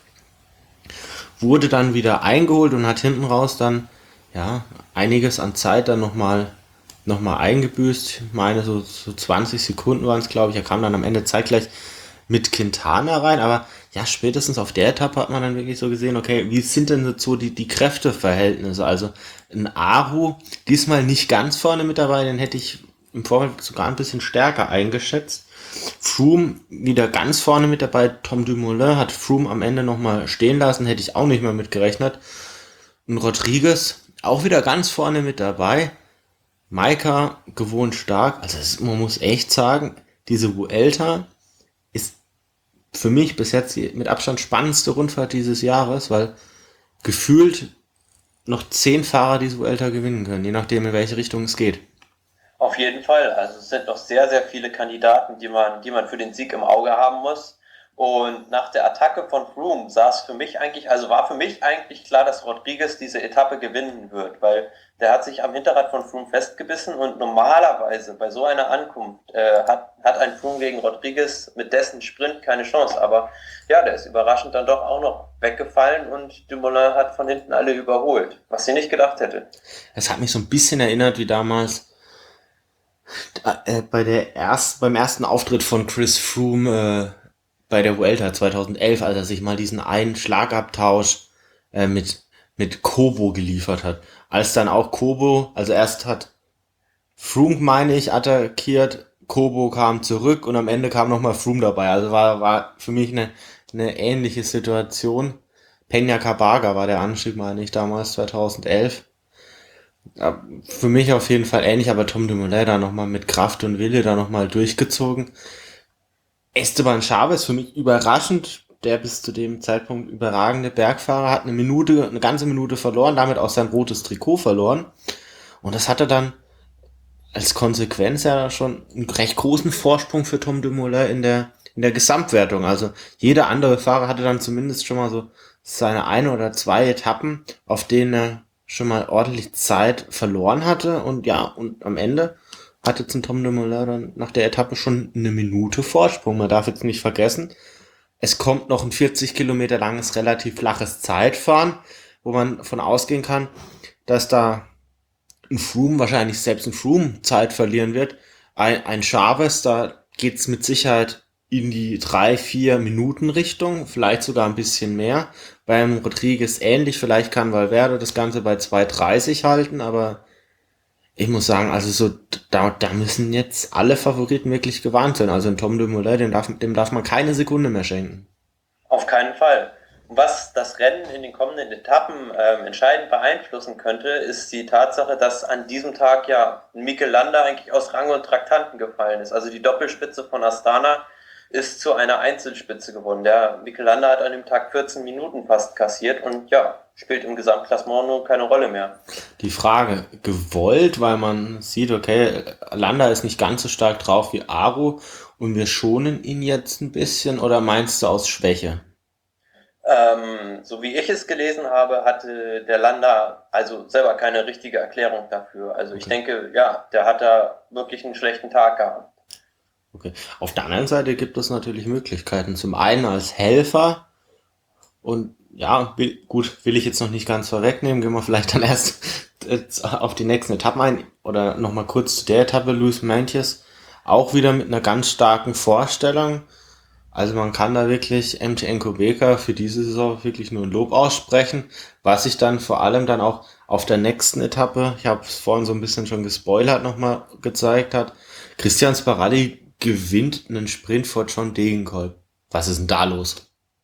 Wurde dann wieder eingeholt und hat hinten raus dann einiges an Zeit dann nochmal eingebüßt. Ich meine, so 20 Sekunden waren es, glaube ich. Er kam dann am Ende zeitgleich mit Quintana rein, aber spätestens auf der Etappe hat man dann wirklich so gesehen, okay, wie sind denn so die Kräfteverhältnisse? Also ein Aru, diesmal nicht ganz vorne mit dabei, den hätte ich im Vorfeld sogar ein bisschen stärker eingeschätzt. Froome wieder ganz vorne mit dabei, Tom Dumoulin hat Froome am Ende nochmal stehen lassen, hätte ich auch nicht mehr mit gerechnet. Und Rodriguez auch wieder ganz vorne mit dabei. Maika gewohnt stark. Also man muss echt sagen, diese Vuelta ist für mich bis jetzt die mit Abstand spannendste Rundfahrt dieses Jahres, weil gefühlt noch 10 Fahrer diese Vuelta gewinnen können, je nachdem in welche Richtung es geht. Auf jeden Fall. Also es sind noch sehr, sehr viele Kandidaten, die man für den Sieg im Auge haben muss. Und nach der Attacke von Froome war für mich eigentlich klar, dass Rodriguez diese Etappe gewinnen wird, weil der hat sich am Hinterrad von Froome festgebissen und normalerweise bei so einer Ankunft hat ein Froome gegen Rodriguez mit dessen Sprint keine Chance. Aber ja, der ist überraschend dann doch auch noch weggefallen und Dumoulin hat von hinten alle überholt, was sie nicht gedacht hätte. Es hat mich so ein bisschen erinnert wie damals beim ersten Auftritt von Chris Froome bei der Vuelta 2011, als er sich mal diesen einen Schlagabtausch mit Kobo geliefert hat. Als dann auch Kobo, also erst hat Froome, meine ich, attackiert, Kobo kam zurück und am Ende kam nochmal Froome dabei. Also war für mich eine ähnliche Situation. Peña Cabarga war der Anstieg, meine ich, damals 2011. Ja, für mich auf jeden Fall ähnlich, aber Tom Dumoulin da nochmal mit Kraft und Wille da nochmal durchgezogen. Esteban Chaves für mich überraschend, der bis zu dem Zeitpunkt überragende Bergfahrer, hat eine ganze Minute verloren, damit auch sein rotes Trikot verloren. Und das hatte dann als Konsequenz ja schon einen recht großen Vorsprung für Tom Dumoulin in der Gesamtwertung. Also jeder andere Fahrer hatte dann zumindest schon mal so seine eine oder zwei Etappen, auf denen er schon mal ordentlich Zeit verloren hatte. Und ja, und am Ende hatte zum Tom Dumoulin dann nach der Etappe schon eine Minute Vorsprung. Man darf jetzt nicht vergessen, es kommt noch ein 40 Kilometer langes, relativ flaches Zeitfahren, wo man von ausgehen kann, dass da ein Froome Zeit verlieren wird. Ein Chaves, da geht's mit Sicherheit in die 3-4 Minuten Richtung, vielleicht sogar ein bisschen mehr. Beim Rodriguez ähnlich, vielleicht kann Valverde das Ganze bei 2:30 halten, aber ich muss sagen, also so, da müssen jetzt alle Favoriten wirklich gewarnt sein. Also ein Tom Dumoulin, dem darf man keine Sekunde mehr schenken. Auf keinen Fall. Was das Rennen in den kommenden Etappen entscheidend beeinflussen könnte, ist die Tatsache, dass an diesem Tag ja Mikel Landa eigentlich aus Rang und Traktanten gefallen ist. Also die Doppelspitze von Astana ist zu einer Einzelspitze geworden. Der Mikel Landa hat an dem Tag 14 Minuten fast kassiert und ja, spielt im Gesamtklassement nur keine Rolle mehr. Die Frage, gewollt, weil man sieht, okay, Landa ist nicht ganz so stark drauf wie Aru und wir schonen ihn jetzt ein bisschen, oder meinst du aus Schwäche? So wie ich es gelesen habe, hatte der Landa also selber keine richtige Erklärung dafür. Also ich denke, ja, der hat da wirklich einen schlechten Tag gehabt. Okay. Auf der anderen Seite gibt es natürlich Möglichkeiten. Zum einen als Helfer und ja, will ich jetzt noch nicht ganz vorwegnehmen, gehen wir vielleicht dann erst auf die nächsten Etappen ein oder nochmal kurz zu der Etappe. Luis Meintjes auch wieder mit einer ganz starken Vorstellung. Also man kann da wirklich MTN Kubeka für diese Saison wirklich nur ein Lob aussprechen, was sich dann vor allem dann auch auf der nächsten Etappe, ich habe es vorhin so ein bisschen schon gespoilert, nochmal gezeigt hat. Christian Sparalli gewinnt einen Sprint vor John Degenkolb. Was ist denn da los?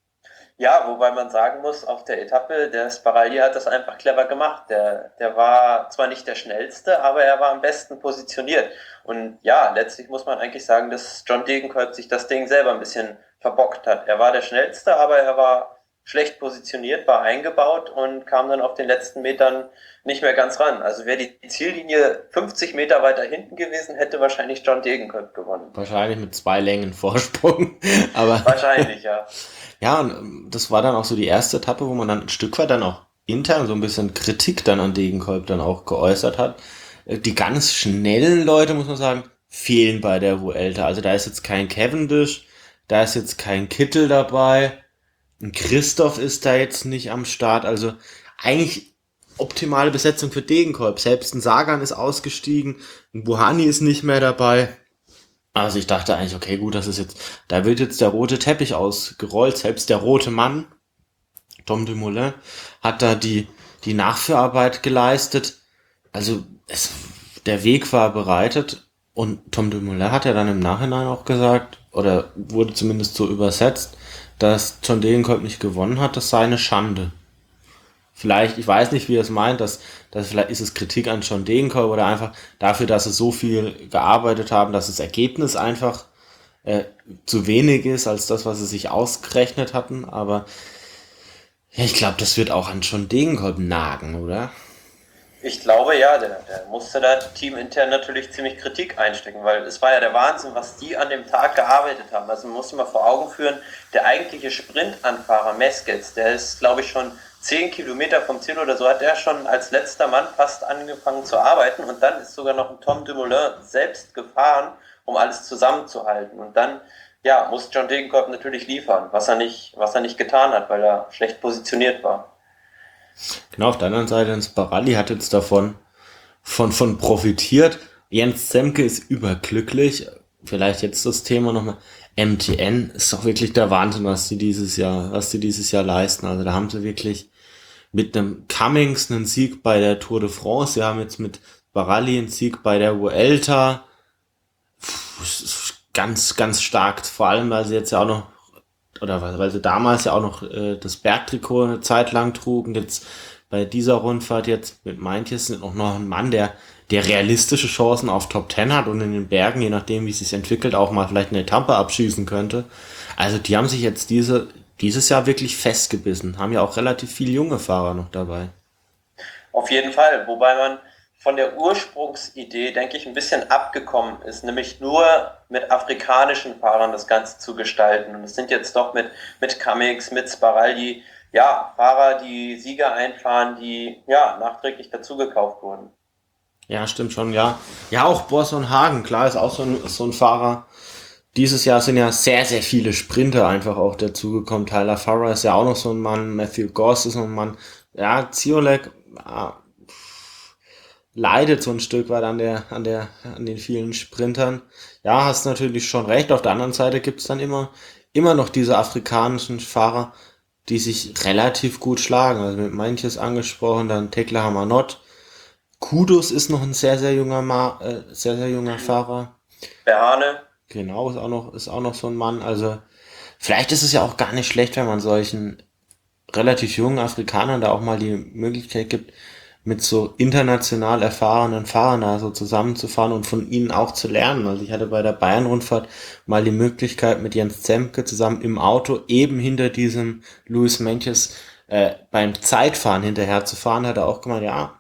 Ja, wobei man sagen muss, auf der Etappe, der Sparagli hat das einfach clever gemacht. Der war zwar nicht der schnellste, aber er war am besten positioniert. Und ja, letztlich muss man eigentlich sagen, dass John Degenkolb sich das Ding selber ein bisschen verbockt hat. Er war der schnellste, aber er war schlecht positioniert, war eingebaut und kam dann auf den letzten Metern nicht mehr ganz ran. Also wäre die Ziellinie 50 Meter weiter hinten gewesen, hätte wahrscheinlich John Degenkolb gewonnen. Wahrscheinlich mit 2 Längen Vorsprung, aber Wahrscheinlich, ja. ja, und das war dann auch so die erste Etappe, wo man dann ein Stück weit dann auch intern so ein bisschen Kritik dann an Degenkolb dann auch geäußert hat. Die ganz schnellen Leute, muss man sagen, fehlen bei der Vuelta. Also da ist jetzt kein Cavendish, da ist jetzt kein Kittel dabei, ein Christoph ist da jetzt nicht am Start. Also eigentlich optimale Besetzung für Degenkolb. Selbst ein Sagan ist ausgestiegen, ein Buhani ist nicht mehr dabei. Also ich dachte eigentlich, okay, gut, da wird jetzt der rote Teppich ausgerollt. Selbst der rote Mann, Tom Dumoulin, hat da die Nachführarbeit geleistet. Also der Weg war bereitet und Tom Dumoulin hat ja dann im Nachhinein auch gesagt, oder wurde zumindest so übersetzt, dass John Degenkolb nicht gewonnen hat, das sei eine Schande. vielleicht, ich weiß nicht, wie er es meint, dass vielleicht ist es Kritik an John Degenkolb oder einfach dafür, dass sie so viel gearbeitet haben, dass das Ergebnis einfach zu wenig ist als das, was sie sich ausgerechnet hatten. Aber ja, ich glaube, das wird auch an John Degenkolb nagen, oder? Ich glaube ja, der musste da teamintern natürlich ziemlich Kritik einstecken, weil es war ja der Wahnsinn, was die an dem Tag gearbeitet haben. Also man muss sich mal vor Augen führen, der eigentliche Sprintanfahrer Meskets, der ist glaube ich schon 10 Kilometer vom Ziel oder so, hat der schon als letzter Mann fast angefangen zu arbeiten und dann ist sogar noch ein Tom Dumoulin selbst gefahren, um alles zusammenzuhalten. Und dann ja, muss John Degenkolb natürlich liefern, was er nicht getan hat, weil er schlecht positioniert war. Genau, auf der anderen Seite, ins Baralli hat jetzt von profitiert. Jens Zemke ist überglücklich. Vielleicht jetzt das Thema nochmal. MTN ist doch wirklich der Wahnsinn, was die dieses Jahr leisten. Also da haben sie wirklich mit einem Cummings einen Sieg bei der Tour de France. Sie haben jetzt mit Baralli einen Sieg bei der Vuelta. Ganz, ganz stark. Vor allem, weil sie jetzt ja auch noch, oder weil sie damals ja auch noch das Bergtrikot eine Zeit lang trugen. Jetzt bei dieser Rundfahrt jetzt mit Meintjes sind auch noch ein Mann, der realistische Chancen auf Top 10 hat und in den Bergen, je nachdem wie es sich entwickelt, auch mal vielleicht eine Etappe abschießen könnte. Also die haben sich jetzt dieses Jahr wirklich festgebissen. Haben ja auch relativ viele junge Fahrer noch dabei. Auf jeden Fall, wobei man von der Ursprungsidee, denke ich, ein bisschen abgekommen ist, nämlich nur mit afrikanischen Fahrern das Ganze zu gestalten. Und es sind jetzt doch mit Cummings, mit Sparaldi, ja, Fahrer, die Sieger einfahren, die ja nachträglich dazugekauft wurden. Ja, stimmt schon, ja. Ja, auch Boasson Hagen, klar, ist auch so ein Fahrer. Dieses Jahr sind ja sehr, sehr viele Sprinter einfach auch dazugekommen. Tyler Farrar ist ja auch noch so ein Mann, Matthew Goss ist noch ein Mann. Ja, Ziolek ja, leidet so ein Stück weit an den vielen Sprintern. Ja, hast natürlich schon recht. Auf der anderen Seite gibt's dann immer noch diese afrikanischen Fahrer, die sich relativ gut schlagen. Also mit manches angesprochen, dann Tekla Hamanot. Kudus ist noch ein sehr, sehr junger Fahrer. Berhane, Genau, ist auch noch so ein Mann. Also, vielleicht ist es ja auch gar nicht schlecht, wenn man solchen relativ jungen Afrikanern da auch mal die Möglichkeit gibt, mit so international erfahrenen Fahrern da so zusammenzufahren und von ihnen auch zu lernen. Also ich hatte bei der Bayern-Rundfahrt mal die Möglichkeit, mit Jens Zemke zusammen im Auto eben hinter diesem Luis Meintjes beim Zeitfahren hinterher zu fahren, hat er auch gemeint, ja,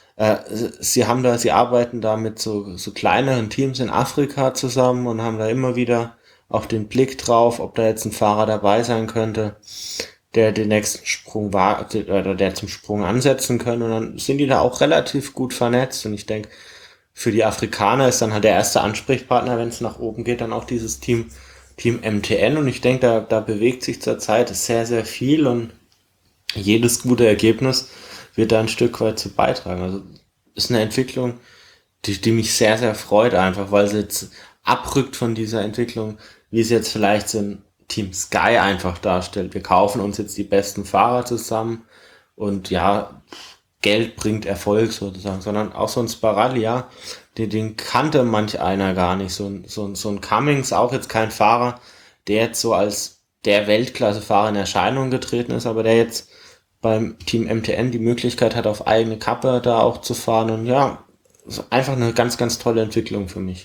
sie arbeiten da mit so kleineren Teams in Afrika zusammen und haben da immer wieder auch den Blick drauf, ob da jetzt ein Fahrer dabei sein könnte, der den nächsten Sprung wartet oder der zum Sprung ansetzen können. Und dann sind die da auch relativ gut vernetzt. Und ich denke, für die Afrikaner ist dann halt der erste Ansprechpartner, wenn es nach oben geht, dann auch dieses Team MTN. Und ich denke, da bewegt sich zurzeit sehr, sehr viel und jedes gute Ergebnis wird da ein Stück weit zu beitragen. Also ist eine Entwicklung, die mich sehr, sehr freut einfach, weil sie jetzt abrückt von dieser Entwicklung, wie es jetzt vielleicht so ein Team Sky einfach darstellt. Wir kaufen uns jetzt die besten Fahrer zusammen und ja, Geld bringt Erfolg sozusagen, sondern auch so ein Sparalli, ja, den kannte manch einer gar nicht. So ein Cummings, auch jetzt kein Fahrer, der jetzt so als der Weltklasse-Fahrer in Erscheinung getreten ist, aber der jetzt beim Team MTN die Möglichkeit hat, auf eigene Kappe da auch zu fahren. Und ja, ist einfach eine ganz, ganz tolle Entwicklung für mich.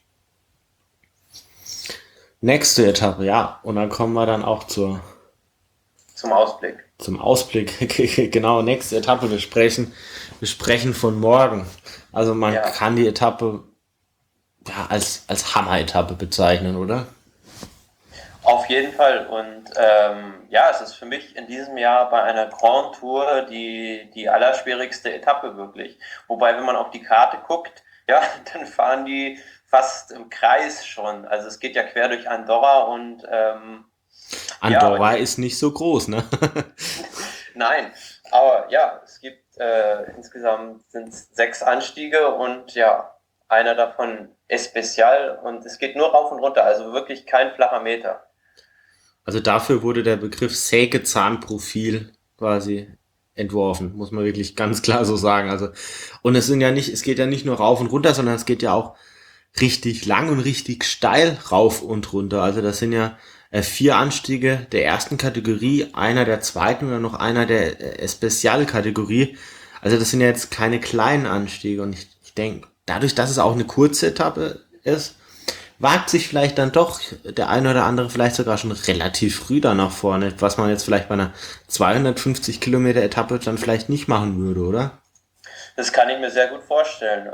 Nächste Etappe, ja. Und dann kommen wir dann auch zum Ausblick. Zum Ausblick. Genau, nächste Etappe. Wir sprechen von morgen. Also man kann die Etappe ja, als Hammer-Etappe bezeichnen, oder? Auf jeden Fall. Und ja, es ist für mich in diesem Jahr bei einer Grand Tour die allerschwierigste Etappe wirklich. Wobei, wenn man auf die Karte guckt, ja, dann fahren die fast im Kreis schon. Also es geht ja quer durch Andorra und Andorra ist nicht so groß, ne? Nein, aber ja, es gibt insgesamt sind 6 Anstiege und ja, einer davon Especial und es geht nur rauf und runter, also wirklich kein flacher Meter. Also dafür wurde der Begriff Sägezahnprofil quasi entworfen, muss man wirklich ganz klar so sagen. Also, und es geht ja nicht nur rauf und runter, sondern es geht ja auch richtig lang und richtig steil rauf und runter. Also das sind ja 4 Anstiege der ersten Kategorie, einer der zweiten oder noch einer der Spezialkategorie. Also das sind ja jetzt keine kleinen Anstiege und ich denke, dadurch, dass es auch eine kurze Etappe ist, wagt sich vielleicht dann doch der eine oder andere vielleicht sogar schon relativ früh da nach vorne, was man jetzt vielleicht bei einer 250 Kilometer Etappe dann vielleicht nicht machen würde, oder? Das kann ich mir sehr gut vorstellen.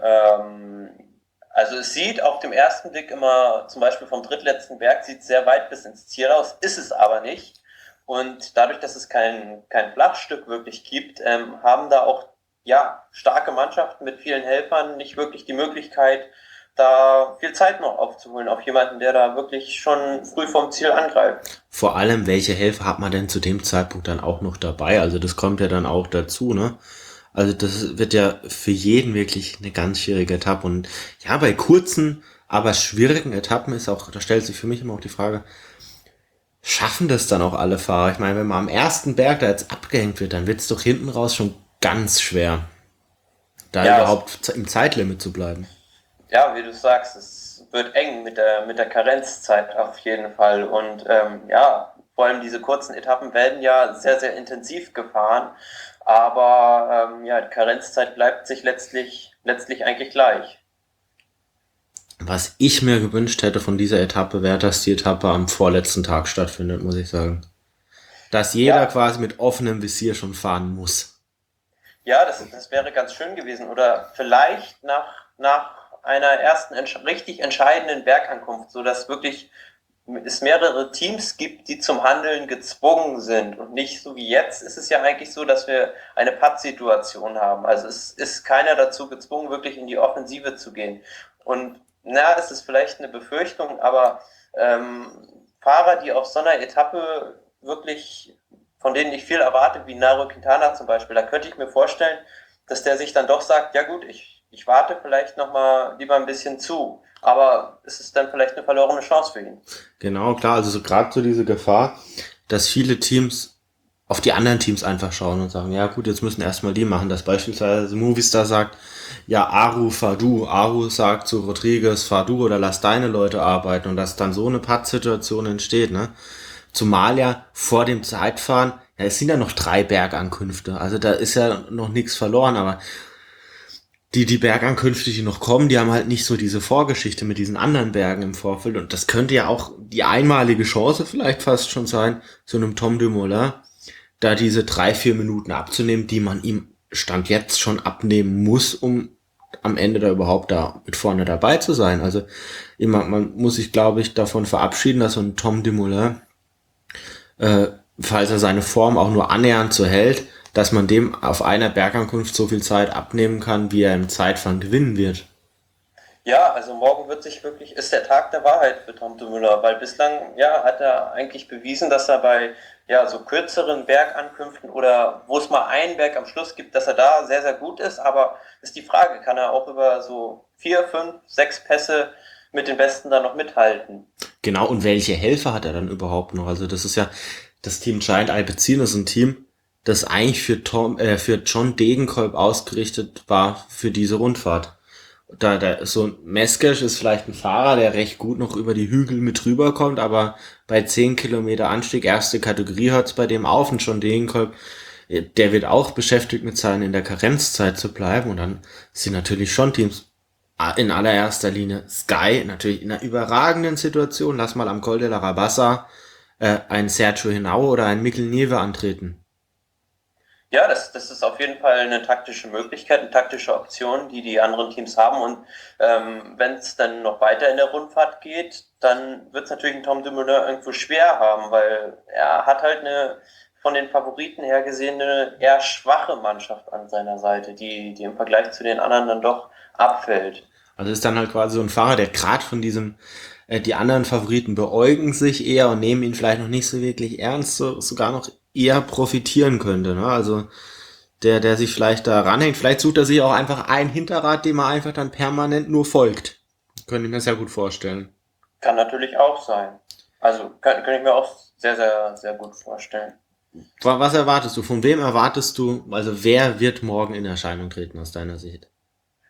Also es sieht auf dem ersten Blick immer, zum Beispiel vom drittletzten Berg, sieht sehr weit bis ins Ziel aus, ist es aber nicht. Und dadurch, dass es kein Flachstück wirklich gibt, haben da auch starke Mannschaften mit vielen Helfern nicht wirklich die Möglichkeit, da viel Zeit noch aufzuholen auf jemanden, der da wirklich schon früh vom Ziel angreift. Vor allem, welche Helfer hat man denn zu dem Zeitpunkt dann auch noch dabei? Also das kommt ja dann auch dazu, ne? Also das wird ja für jeden wirklich eine ganz schwierige Etappe. Und ja, bei kurzen, aber schwierigen Etappen ist auch, da stellt sich für mich immer auch die Frage, schaffen das dann auch alle Fahrer? Ich meine, wenn man am ersten Berg da jetzt abgehängt wird, dann wird es doch hinten raus schon ganz schwer, da überhaupt im Zeitlimit zu bleiben. Ja, wie du sagst, es wird eng mit der Karenzzeit auf jeden Fall. Und vor allem diese kurzen Etappen werden ja sehr, sehr intensiv gefahren. Aber die Karenzzeit bleibt sich letztlich eigentlich gleich. Was ich mir gewünscht hätte von dieser Etappe, wäre, dass die Etappe am vorletzten Tag stattfindet, muss ich sagen. Dass jeder quasi mit offenem Visier schon fahren muss. Ja, das wäre ganz schön gewesen. Oder vielleicht nach einer ersten richtig entscheidenden Bergankunft, so dass wirklich es mehrere Teams gibt, die zum Handeln gezwungen sind und nicht so wie jetzt ist es ja eigentlich so, dass wir eine Pattsituation haben. Also es ist keiner dazu gezwungen, wirklich in die Offensive zu gehen. Und es ist vielleicht eine Befürchtung, aber Fahrer, die auf so einer Etappe wirklich, von denen ich viel erwarte, wie Nairo Quintana zum Beispiel, da könnte ich mir vorstellen, dass der sich dann doch sagt, ja gut, ich warte vielleicht nochmal lieber ein bisschen zu. Aber es ist dann vielleicht eine verlorene Chance für ihn. Genau, klar, also so gerade so diese Gefahr, dass viele Teams auf die anderen Teams einfach schauen und sagen, ja gut, jetzt müssen erstmal die machen, dass beispielsweise Movistar sagt, ja, Aru, fahr du. Aru sagt zu Rodriguez, fahr du oder lass deine Leute arbeiten und dass dann so eine Pattsituation entsteht, ne? Zumal ja vor dem Zeitfahren, ja, es sind ja noch 3 Bergankünfte, also da ist ja noch nichts verloren, aber die Bergankünfte, die noch kommen, die haben halt nicht so diese Vorgeschichte mit diesen anderen Bergen im Vorfeld. Und das könnte ja auch die einmalige Chance vielleicht fast schon sein, so einem Tom Dumoulin, da diese 3-4 Minuten abzunehmen, die man ihm Stand jetzt schon abnehmen muss, um am Ende da überhaupt da mit vorne dabei zu sein. Also immer, man muss sich, glaube ich, davon verabschieden, dass so ein Tom Dumoulin, falls er seine Form auch nur annähernd so hält, dass man dem auf einer Bergankunft so viel Zeit abnehmen kann, wie er im Zeitfahren gewinnen wird. Ja, also morgen ist der Tag der Wahrheit für Tom Dumoulin, weil bislang, hat er eigentlich bewiesen, dass er bei, so kürzeren Bergankünften oder wo es mal einen Berg am Schluss gibt, dass er da sehr, sehr gut ist, aber ist die Frage, kann er auch über so 4, 5, 6 Pässe mit den Besten dann noch mithalten? Genau, und welche Helfer hat er dann überhaupt noch? Also das ist ja, das Team Giant Alpecin ist ein Team, das eigentlich für John Degenkolb ausgerichtet war für diese Rundfahrt. So Meskes ist vielleicht ein Fahrer, der recht gut noch über die Hügel mit rüberkommt, aber bei 10 Kilometer Anstieg, erste Kategorie, hört's bei dem auf und John Degenkolb, der wird auch beschäftigt mit seinen in der Karenzzeit zu bleiben und dann sind natürlich schon Teams in allererster Linie Sky, natürlich in einer überragenden Situation, lass mal am Col de la Rabassa ein Sergio Henao oder ein Mikel Nieve antreten. Ja, das ist auf jeden Fall eine taktische Möglichkeit, eine taktische Option, die anderen Teams haben. Und wenn es dann noch weiter in der Rundfahrt geht, dann wird es natürlich ein Tom Dumoulin irgendwo schwer haben, weil er hat halt eine von den Favoriten her gesehen eine eher schwache Mannschaft an seiner Seite, die im Vergleich zu den anderen dann doch abfällt. Also ist dann halt quasi so ein Fahrer, der gerade von diesem, die anderen Favoriten beäugen sich eher und nehmen ihn vielleicht noch nicht so wirklich ernst, sogar noch eher profitieren könnte, ne? Also der sich vielleicht da ranhängt, vielleicht sucht er sich auch einfach ein Hinterrad, dem er einfach dann permanent nur folgt. Könnte ich mir sehr gut vorstellen. Kann natürlich auch sein. Also kann ich mir auch sehr, sehr, sehr gut vorstellen. Was erwartest du? Von wem erwartest du, also wer wird morgen in Erscheinung treten aus deiner Sicht?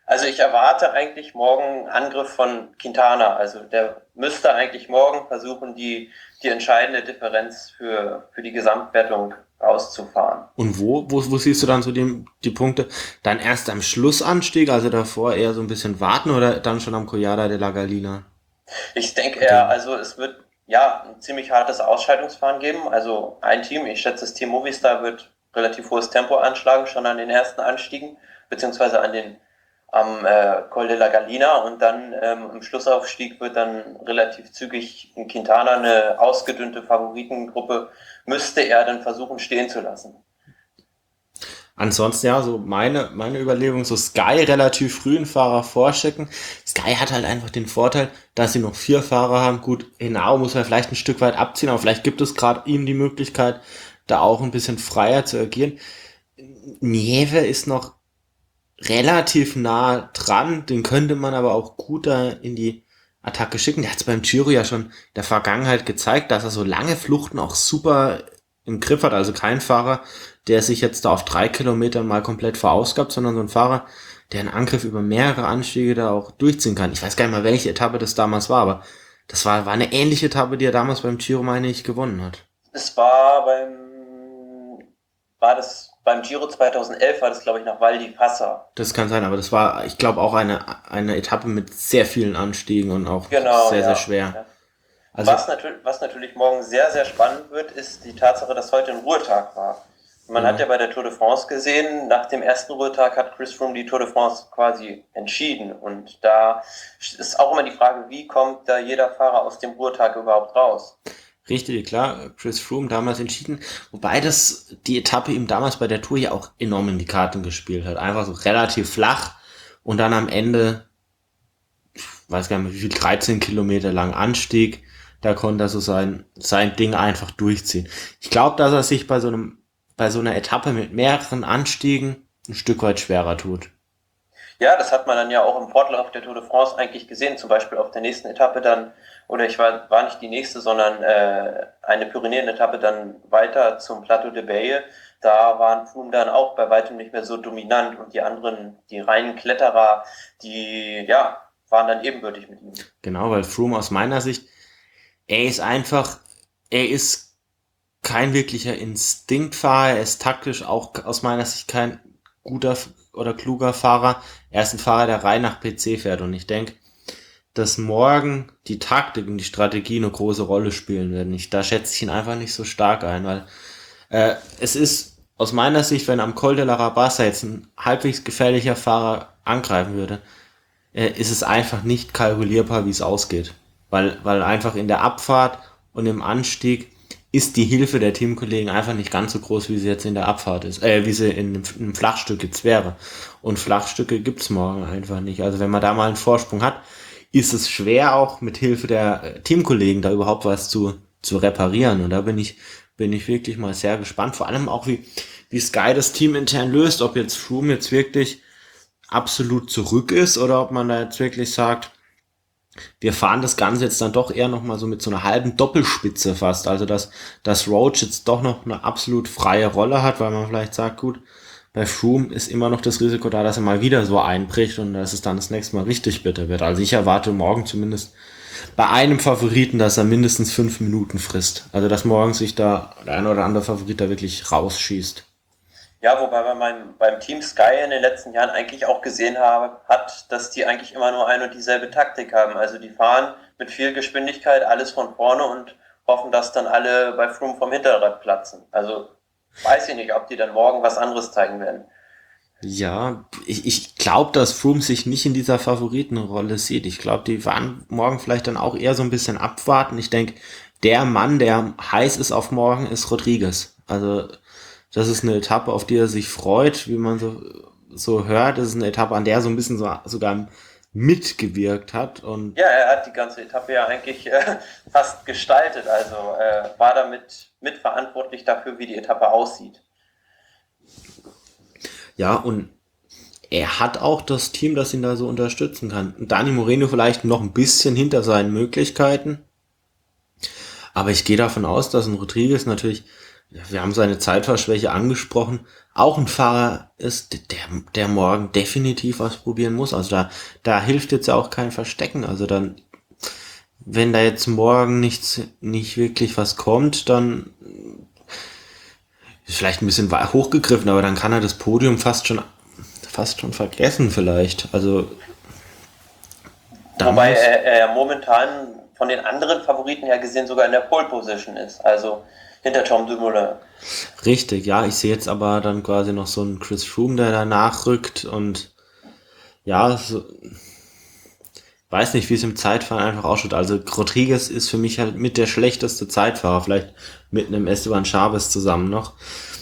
Also ich erwarte eigentlich morgen einen Angriff von Quintana. Also der müsste eigentlich morgen versuchen, die entscheidende Differenz für die Gesamtwertung rauszufahren. Und wo siehst du dann so die Punkte? Dann erst am Schlussanstieg, also davor eher so ein bisschen warten oder dann schon am Collada de la Gallina? Ich denke eher, also es wird ja ein ziemlich hartes Ausscheidungsfahren geben. Also ein Team, ich schätze das Team Movistar wird relativ hohes Tempo anschlagen, schon an den ersten Anstiegen, beziehungsweise am Col de la Gallina, und dann im Schlussaufstieg wird dann relativ zügig in Quintana eine ausgedünnte Favoritengruppe, müsste er dann versuchen stehen zu lassen. Ansonsten ja, so meine Überlegung, so Sky relativ früh einen Fahrer vorschicken. Sky hat halt einfach den Vorteil, dass sie noch 4 Fahrer haben. Gut, Henao muss man vielleicht ein Stück weit abziehen, aber vielleicht gibt es gerade ihm die Möglichkeit, da auch ein bisschen freier zu agieren. Nieve ist noch relativ nah dran, den könnte man aber auch gut da in die Attacke schicken. Der hat es beim Giro ja schon in der Vergangenheit gezeigt, dass er so lange Fluchten auch super im Griff hat. Also kein Fahrer, der sich jetzt da auf 3 Kilometern mal komplett verausgabt, sondern so ein Fahrer, der einen Angriff über mehrere Anstiege da auch durchziehen kann. Ich weiß gar nicht mal, welche Etappe das damals war, aber das war eine ähnliche Etappe, die er damals beim Giro, meine ich, gewonnen hat. Es war das beim Giro 2011, war das glaube ich nach Val di Fassa. Das kann sein, aber das war, ich glaube, auch eine Etappe mit sehr vielen Anstiegen und auch Genau, sehr, ja. sehr schwer. Ja. Also, Was natürlich morgen sehr, sehr spannend wird, ist die Tatsache, dass heute ein Ruhetag war. Man hat ja bei der Tour de France gesehen, nach dem ersten Ruhetag hat Chris Froome die Tour de France quasi entschieden. Und da ist auch immer die Frage, wie kommt da jeder Fahrer aus dem Ruhetag überhaupt raus? richtig, klar, Chris Froome damals entschieden, wobei die Etappe ihm damals bei der Tour ja auch enorm in die Karten gespielt hat. Einfach so relativ flach und dann am Ende, ich weiß gar nicht mehr wie viel, 13 Kilometer lang Anstieg, da konnte er so sein Ding einfach durchziehen. Ich glaube, dass er sich bei so einer Etappe mit mehreren Anstiegen ein Stück weit schwerer tut. Ja, das hat man dann ja auch im Fortlauf der Tour de France eigentlich gesehen, zum Beispiel auf der nächsten Etappe dann, oder war nicht die nächste, sondern eine Pyrenäen-Etappe dann weiter zum Plateau de Beille. Da waren Froome dann auch bei weitem nicht mehr so dominant und die anderen, die reinen Kletterer, die ja, waren dann ebenbürtig mit ihm. Genau, weil Froome aus meiner Sicht, er ist kein wirklicher Instinktfahrer, er ist taktisch auch aus meiner Sicht kein guter oder kluger Fahrer. Er ist ein Fahrer, der rein nach PC fährt und ich denke, dass morgen die Taktik und die Strategie eine große Rolle spielen werden. Da schätze ich ihn einfach nicht so stark ein, weil es ist aus meiner Sicht, wenn am Col de la Rabassa jetzt ein halbwegs gefährlicher Fahrer angreifen würde, ist es einfach nicht kalkulierbar, wie es ausgeht. Weil einfach in der Abfahrt und im Anstieg ist die Hilfe der Teamkollegen einfach nicht ganz so groß, wie sie jetzt in der Abfahrt ist, wie sie in einem Flachstück jetzt wäre. Und Flachstücke gibt's morgen einfach nicht. Also wenn man da mal einen Vorsprung hat, ist es schwer auch mit Hilfe der Teamkollegen da überhaupt was zu reparieren. Und da bin ich wirklich mal sehr gespannt. Vor allem auch wie Sky das Team intern löst, ob jetzt Froome jetzt wirklich absolut zurück ist oder ob man da jetzt wirklich sagt, wir fahren das Ganze jetzt dann doch eher nochmal so mit so einer halben Doppelspitze fast. Also dass Roach jetzt doch noch eine absolut freie Rolle hat, weil man vielleicht sagt, gut, bei Froome ist immer noch das Risiko da, dass er mal wieder so einbricht und dass es dann das nächste Mal richtig bitter wird. Also ich erwarte morgen zumindest bei einem Favoriten, dass er mindestens 5 Minuten frisst. Also dass morgen sich da der ein oder andere Favorit da wirklich rausschießt. Ja, wobei man beim Team Sky in den letzten Jahren eigentlich auch gesehen hat, dass die eigentlich immer nur eine und dieselbe Taktik haben. Also die fahren mit viel Geschwindigkeit alles von vorne und hoffen, dass dann alle bei Froome vom Hinterrad platzen. Also weiß ich nicht, ob die dann morgen was anderes zeigen werden. Ja, ich glaube, dass Froome sich nicht in dieser Favoritenrolle sieht. Ich glaube, die waren morgen vielleicht dann auch eher so ein bisschen abwarten. Ich denke, der Mann, der heiß ist auf morgen, ist Rodriguez. Also das ist eine Etappe, auf die er sich freut, wie man so hört. Das ist eine Etappe, an der er so ein bisschen sogar mitgewirkt hat. Und Ja, er hat die ganze Etappe ja eigentlich fast gestaltet, also war damit mitverantwortlich dafür, wie die Etappe aussieht. ja, und er hat auch das Team, das ihn da so unterstützen kann. Dani Moreno vielleicht noch ein bisschen hinter seinen Möglichkeiten. Aber ich gehe davon aus, dass ein Rodriguez natürlich ja, wir haben seine Zeitfahrschwäche angesprochen, auch ein Fahrer ist, der morgen definitiv was probieren muss. Also da hilft jetzt ja auch kein Verstecken. Also dann, wenn da jetzt morgen nicht wirklich was kommt, dann ist vielleicht ein bisschen hochgegriffen, aber dann kann er das Podium fast schon vergessen vielleicht. Also dann Wobei muss, er momentan von den anderen Favoriten her gesehen sogar in der Pole Position ist, also hinter Tom Dumoulin. richtig, ja, ich sehe jetzt aber dann quasi noch so einen Chris Froome, der da nachrückt und ja, so, weiß nicht, wie es im Zeitfahren einfach ausschaut. Also Rodriguez ist für mich halt mit der schlechteste Zeitfahrer, vielleicht mit einem Esteban Chaves zusammen noch.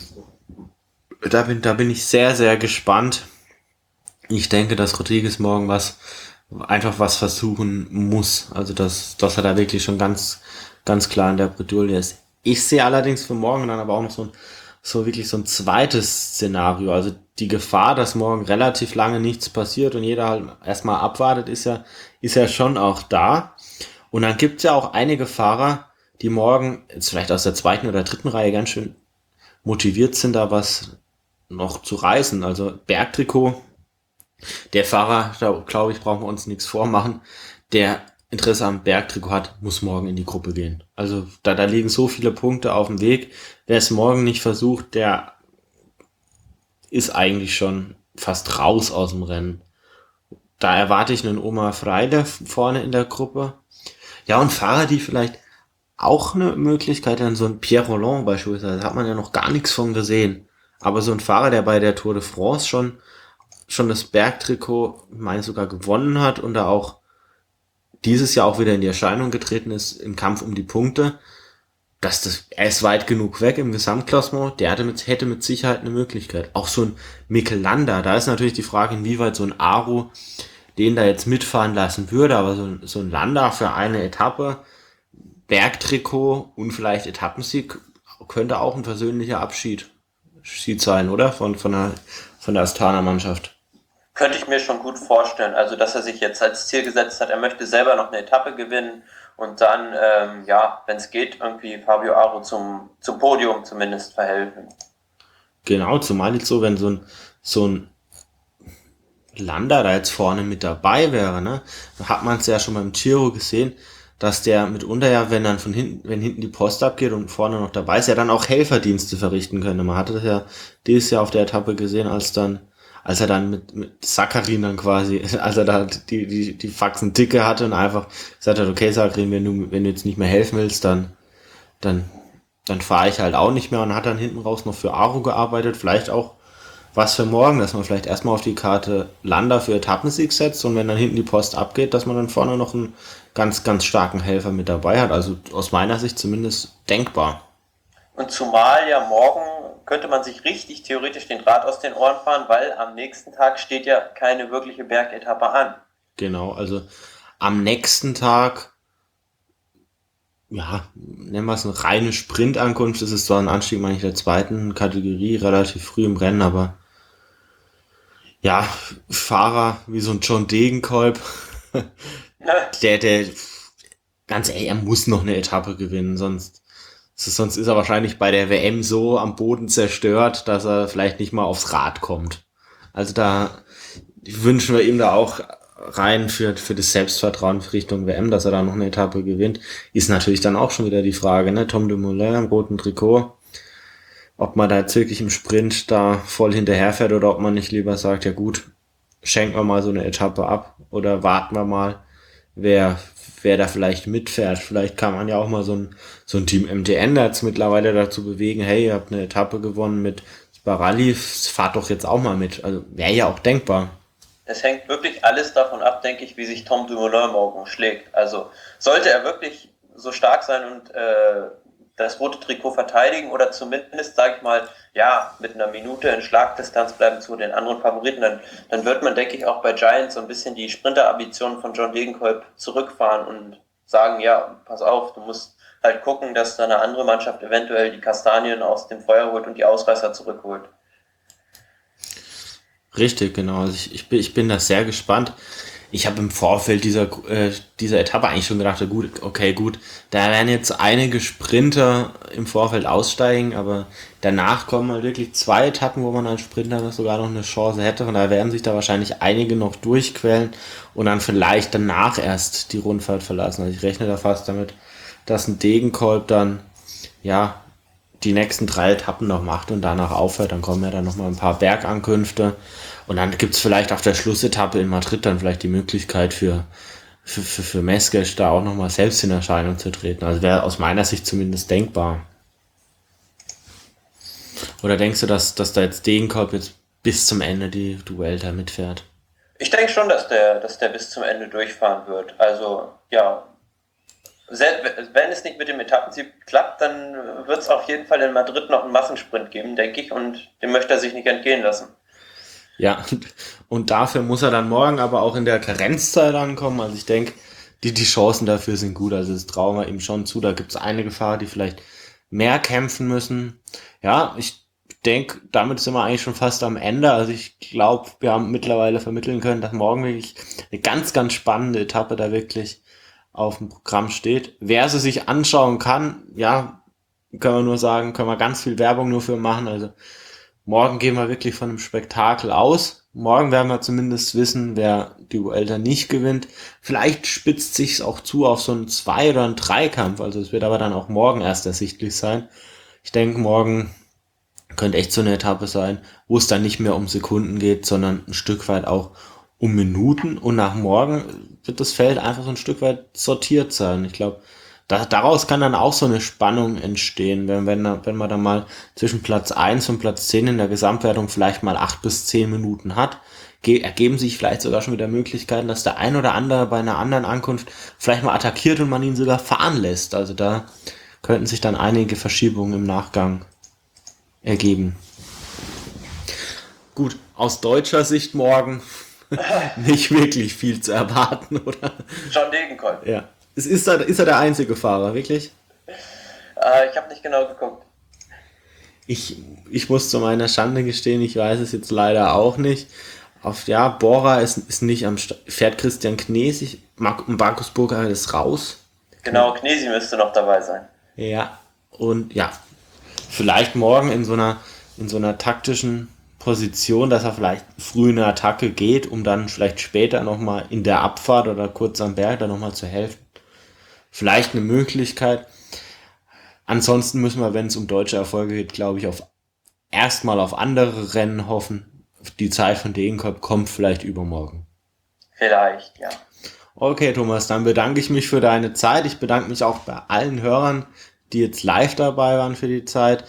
Da bin ich sehr, sehr gespannt. Ich denke, dass Rodriguez morgen einfach was versuchen muss. Also, dass er da wirklich schon ganz klar in der Bredouille ist. Ich sehe allerdings für morgen dann aber auch noch wirklich so ein zweites Szenario. Also, die Gefahr, dass morgen relativ lange nichts passiert und jeder halt erstmal abwartet, ist ja schon auch da. Und dann gibt's ja auch einige Fahrer, die morgen, jetzt vielleicht aus der zweiten oder dritten Reihe ganz schön motiviert sind, da was noch zu reißen. Also Bergtrikot, der Fahrer, da glaube ich, brauchen wir uns nichts vormachen, der Interesse am Bergtrikot hat, muss morgen in die Gruppe gehen. Also da liegen so viele Punkte auf dem Weg. Wer es morgen nicht versucht, der ist eigentlich schon fast raus aus dem Rennen. Da erwarte ich einen Oma Freile vorne in der Gruppe. Ja, und Fahrer, die vielleicht auch eine Möglichkeit haben, so ein Pierre Rolland beispielsweise, da hat man ja noch gar nichts von gesehen. Aber so ein Fahrer, der bei der Tour de France schon das Bergtrikot, meine sogar gewonnen hat und da auch dieses Jahr auch wieder in die Erscheinung getreten ist im Kampf um die Punkte, er ist weit genug weg im Gesamtklassement, hätte mit Sicherheit eine Möglichkeit. Auch so ein Mikel Landa, da ist natürlich die Frage, inwieweit so ein Aru den da jetzt mitfahren lassen würde, aber so ein Landa für eine Etappe, Bergtrikot und vielleicht Etappensieg könnte auch ein persönlicher Abschied sein, oder? Von der Astana-Mannschaft. Könnte ich mir schon gut vorstellen. Also, dass er sich jetzt als Ziel gesetzt hat, er möchte selber noch eine Etappe gewinnen und dann, ja, wenn es geht, irgendwie Fabio Aru zum Podium zumindest verhelfen. Genau, zumal jetzt so, wenn so ein Landa da jetzt vorne mit dabei wäre, ne? Da hat man es ja schon beim Giro gesehen, dass der mitunter ja, wenn hinten die Post abgeht und vorne noch dabei ist, ja dann auch Helferdienste verrichten könnte. Man hatte das ja dieses Jahr auf der Etappe gesehen, als er dann mit Sakharin dann quasi, als er da die Faxen dicke hatte und einfach gesagt hat, okay, Sakharin, wenn du jetzt nicht mehr helfen willst, dann, dann fahre ich halt auch nicht mehr und hat dann hinten raus noch für Aro gearbeitet, vielleicht auch was für morgen, dass man vielleicht erstmal auf die Karte Landa für Etappensieg setzt und wenn dann hinten die Post abgeht, dass man dann vorne noch einen ganz starken Helfer mit dabei hat. Also aus meiner Sicht zumindest denkbar. Und zumal ja morgen könnte man sich richtig theoretisch den Draht aus den Ohren fahren, weil am nächsten Tag steht ja keine wirkliche Bergetappe an. Genau, also am nächsten Tag, ja, nennen wir es eine reine Sprintankunft. Das ist zwar ein Anstieg, meine ich, der zweiten Kategorie, relativ früh im Rennen, aber ja, Fahrer wie so ein John Degenkolb, der, ganz ehrlich, er muss noch eine Etappe gewinnen, sonst ist er wahrscheinlich bei der WM so am Boden zerstört, dass er vielleicht nicht mal aufs Rad kommt. Also da wünschen wir ihm da auch rein für das Selbstvertrauen Richtung WM, dass er da noch eine Etappe gewinnt. Ist natürlich dann auch schon wieder die Frage, ne? Tom Dumoulin im roten Trikot, ob man da jetzt wirklich im Sprint da voll hinterherfährt oder ob man nicht lieber sagt, ja gut, schenken wir mal so eine Etappe ab oder warten wir mal, wer, wer da vielleicht mitfährt. Vielleicht kann man ja auch mal so ein Team MTN da jetzt mittlerweile dazu bewegen, hey, ihr habt eine Etappe gewonnen mit Sparali, fahrt doch jetzt auch mal mit. Also wäre ja auch denkbar. Es hängt wirklich alles davon ab, denke ich, wie sich Tom Dumoulin morgen schlägt. Also sollte er wirklich so stark sein und das rote Trikot verteidigen oder zumindest, sage ich mal, ja, mit einer Minute in Schlagdistanz bleiben zu den anderen Favoriten, dann wird man, denke ich, auch bei Giants so ein bisschen die Sprinterambitionen von John Degenkolb zurückfahren und sagen, ja, pass auf, du musst halt gucken, dass da eine andere Mannschaft eventuell die Kastanien aus dem Feuer holt und die Ausreißer zurückholt. Richtig, genau. Also ich bin da sehr gespannt. Ich habe im Vorfeld dieser Etappe eigentlich schon gedacht, ja gut, okay, gut, da werden jetzt einige Sprinter im Vorfeld aussteigen, aber danach kommen halt wirklich 2 Etappen, wo man als Sprinter sogar noch eine Chance hätte. Und da werden sich da wahrscheinlich einige noch durchquälen und dann vielleicht danach erst die Rundfahrt verlassen. Also ich rechne da fast damit, dass ein Degenkolb dann, ja, die nächsten 3 Etappen noch macht und danach aufhört. Dann kommen ja dann nochmal ein paar Bergankünfte. Und dann gibt's vielleicht auf der Schlussetappe in Madrid dann vielleicht die Möglichkeit für Meskić da auch nochmal selbst in Erscheinung zu treten. Also wäre aus meiner Sicht zumindest denkbar. Oder denkst du, dass da jetzt Degenkolb jetzt bis zum Ende die Vuelta mitfährt? Ich denke schon, dass der bis zum Ende durchfahren wird. Also, ja, wenn es nicht mit dem Etappensieg klappt, dann wird es auf jeden Fall in Madrid noch einen Massensprint geben, denke ich, und den möchte er sich nicht entgehen lassen. Ja, und dafür muss er dann morgen aber auch in der Karenzzeit ankommen. Also ich denke, die Chancen dafür sind gut. Also das trauen wir ihm schon zu. Da gibt es einige Fahrer, die vielleicht mehr kämpfen müssen. Ja, ich denke, damit sind wir eigentlich schon fast am Ende. Also ich glaube, wir haben mittlerweile vermitteln können, dass morgen wirklich eine ganz, ganz spannende Etappe da wirklich auf dem Programm steht. Wer sie sich anschauen kann, ja, können wir nur sagen, können wir ganz viel Werbung nur für machen. Also morgen gehen wir wirklich von einem Spektakel aus. Morgen werden wir zumindest wissen, wer die Vuelta nicht gewinnt. Vielleicht spitzt sich's auch zu auf so einen 2- oder einen 3-Kampf. Also es wird aber dann auch morgen erst ersichtlich sein. Ich denke, morgen könnte echt so eine Etappe sein, wo es dann nicht mehr um Sekunden geht, sondern ein Stück weit auch um Minuten. Und nach morgen wird das Feld einfach so ein Stück weit sortiert sein. Ich glaube, daraus kann dann auch so eine Spannung entstehen, wenn man dann mal zwischen Platz 1 und Platz 10 in der Gesamtwertung vielleicht mal 8 bis 10 Minuten hat, ergeben sich vielleicht sogar schon wieder Möglichkeiten, dass der ein oder andere bei einer anderen Ankunft vielleicht mal attackiert und man ihn sogar fahren lässt. Also da könnten sich dann einige Verschiebungen im Nachgang ergeben. Gut, aus deutscher Sicht morgen nicht wirklich viel zu erwarten, oder? John Degenkolb. Ja. Ist er der einzige Fahrer, wirklich? Ich habe nicht genau geguckt. Ich muss zu meiner Schande gestehen, ich weiß es jetzt leider auch nicht. Bora ist nicht am Start. Fährt Christian Knees, Markus Burkhardt ist raus. Genau, Knesi müsste noch dabei sein. Ja, und ja, vielleicht morgen in so einer taktischen Position, dass er vielleicht früh in eine Attacke geht, um dann vielleicht später nochmal in der Abfahrt oder kurz am Berg dann nochmal zu helfen. Vielleicht eine Möglichkeit. Ansonsten müssen wir, wenn es um deutsche Erfolge geht, glaube ich, erstmal auf andere Rennen hoffen. Die Zeit von Degenkolb kommt vielleicht übermorgen. Vielleicht, ja. Okay, Thomas, dann bedanke ich mich für deine Zeit. Ich bedanke mich auch bei allen Hörern, die jetzt live dabei waren für die Zeit.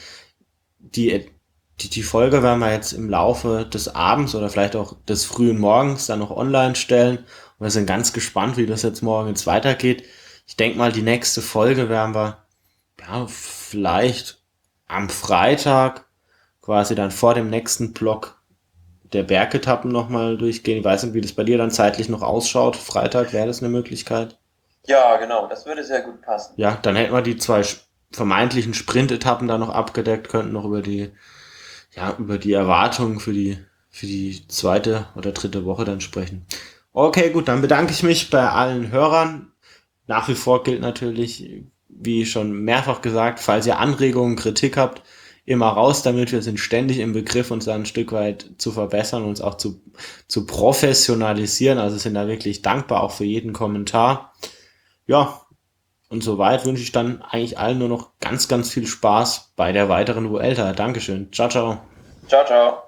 Die Folge werden wir jetzt im Laufe des Abends oder vielleicht auch des frühen Morgens dann noch online stellen. Und wir sind ganz gespannt, wie das jetzt morgen jetzt weitergeht. Ich denke mal, die nächste Folge werden wir vielleicht am Freitag quasi dann vor dem nächsten Block der Bergetappen nochmal durchgehen. Ich weiß nicht, wie das bei dir dann zeitlich noch ausschaut. Freitag wäre das eine Möglichkeit. Ja, genau, das würde sehr gut passen. Ja, dann hätten wir die 2 vermeintlichen Sprintetappen da noch abgedeckt, könnten noch über die Erwartungen für die 2. oder 3. Woche dann sprechen. Okay, gut, dann bedanke ich mich bei allen Hörern. Nach wie vor gilt natürlich, wie schon mehrfach gesagt, falls ihr Anregungen, Kritik habt, immer raus damit. Wir sind ständig im Begriff, uns da ein Stück weit zu verbessern, uns auch zu professionalisieren. Also sind da wirklich dankbar auch für jeden Kommentar. Ja, und soweit wünsche ich dann eigentlich allen nur noch ganz, ganz viel Spaß bei der weiteren Vuelta. Dankeschön. Ciao, ciao. Ciao, ciao.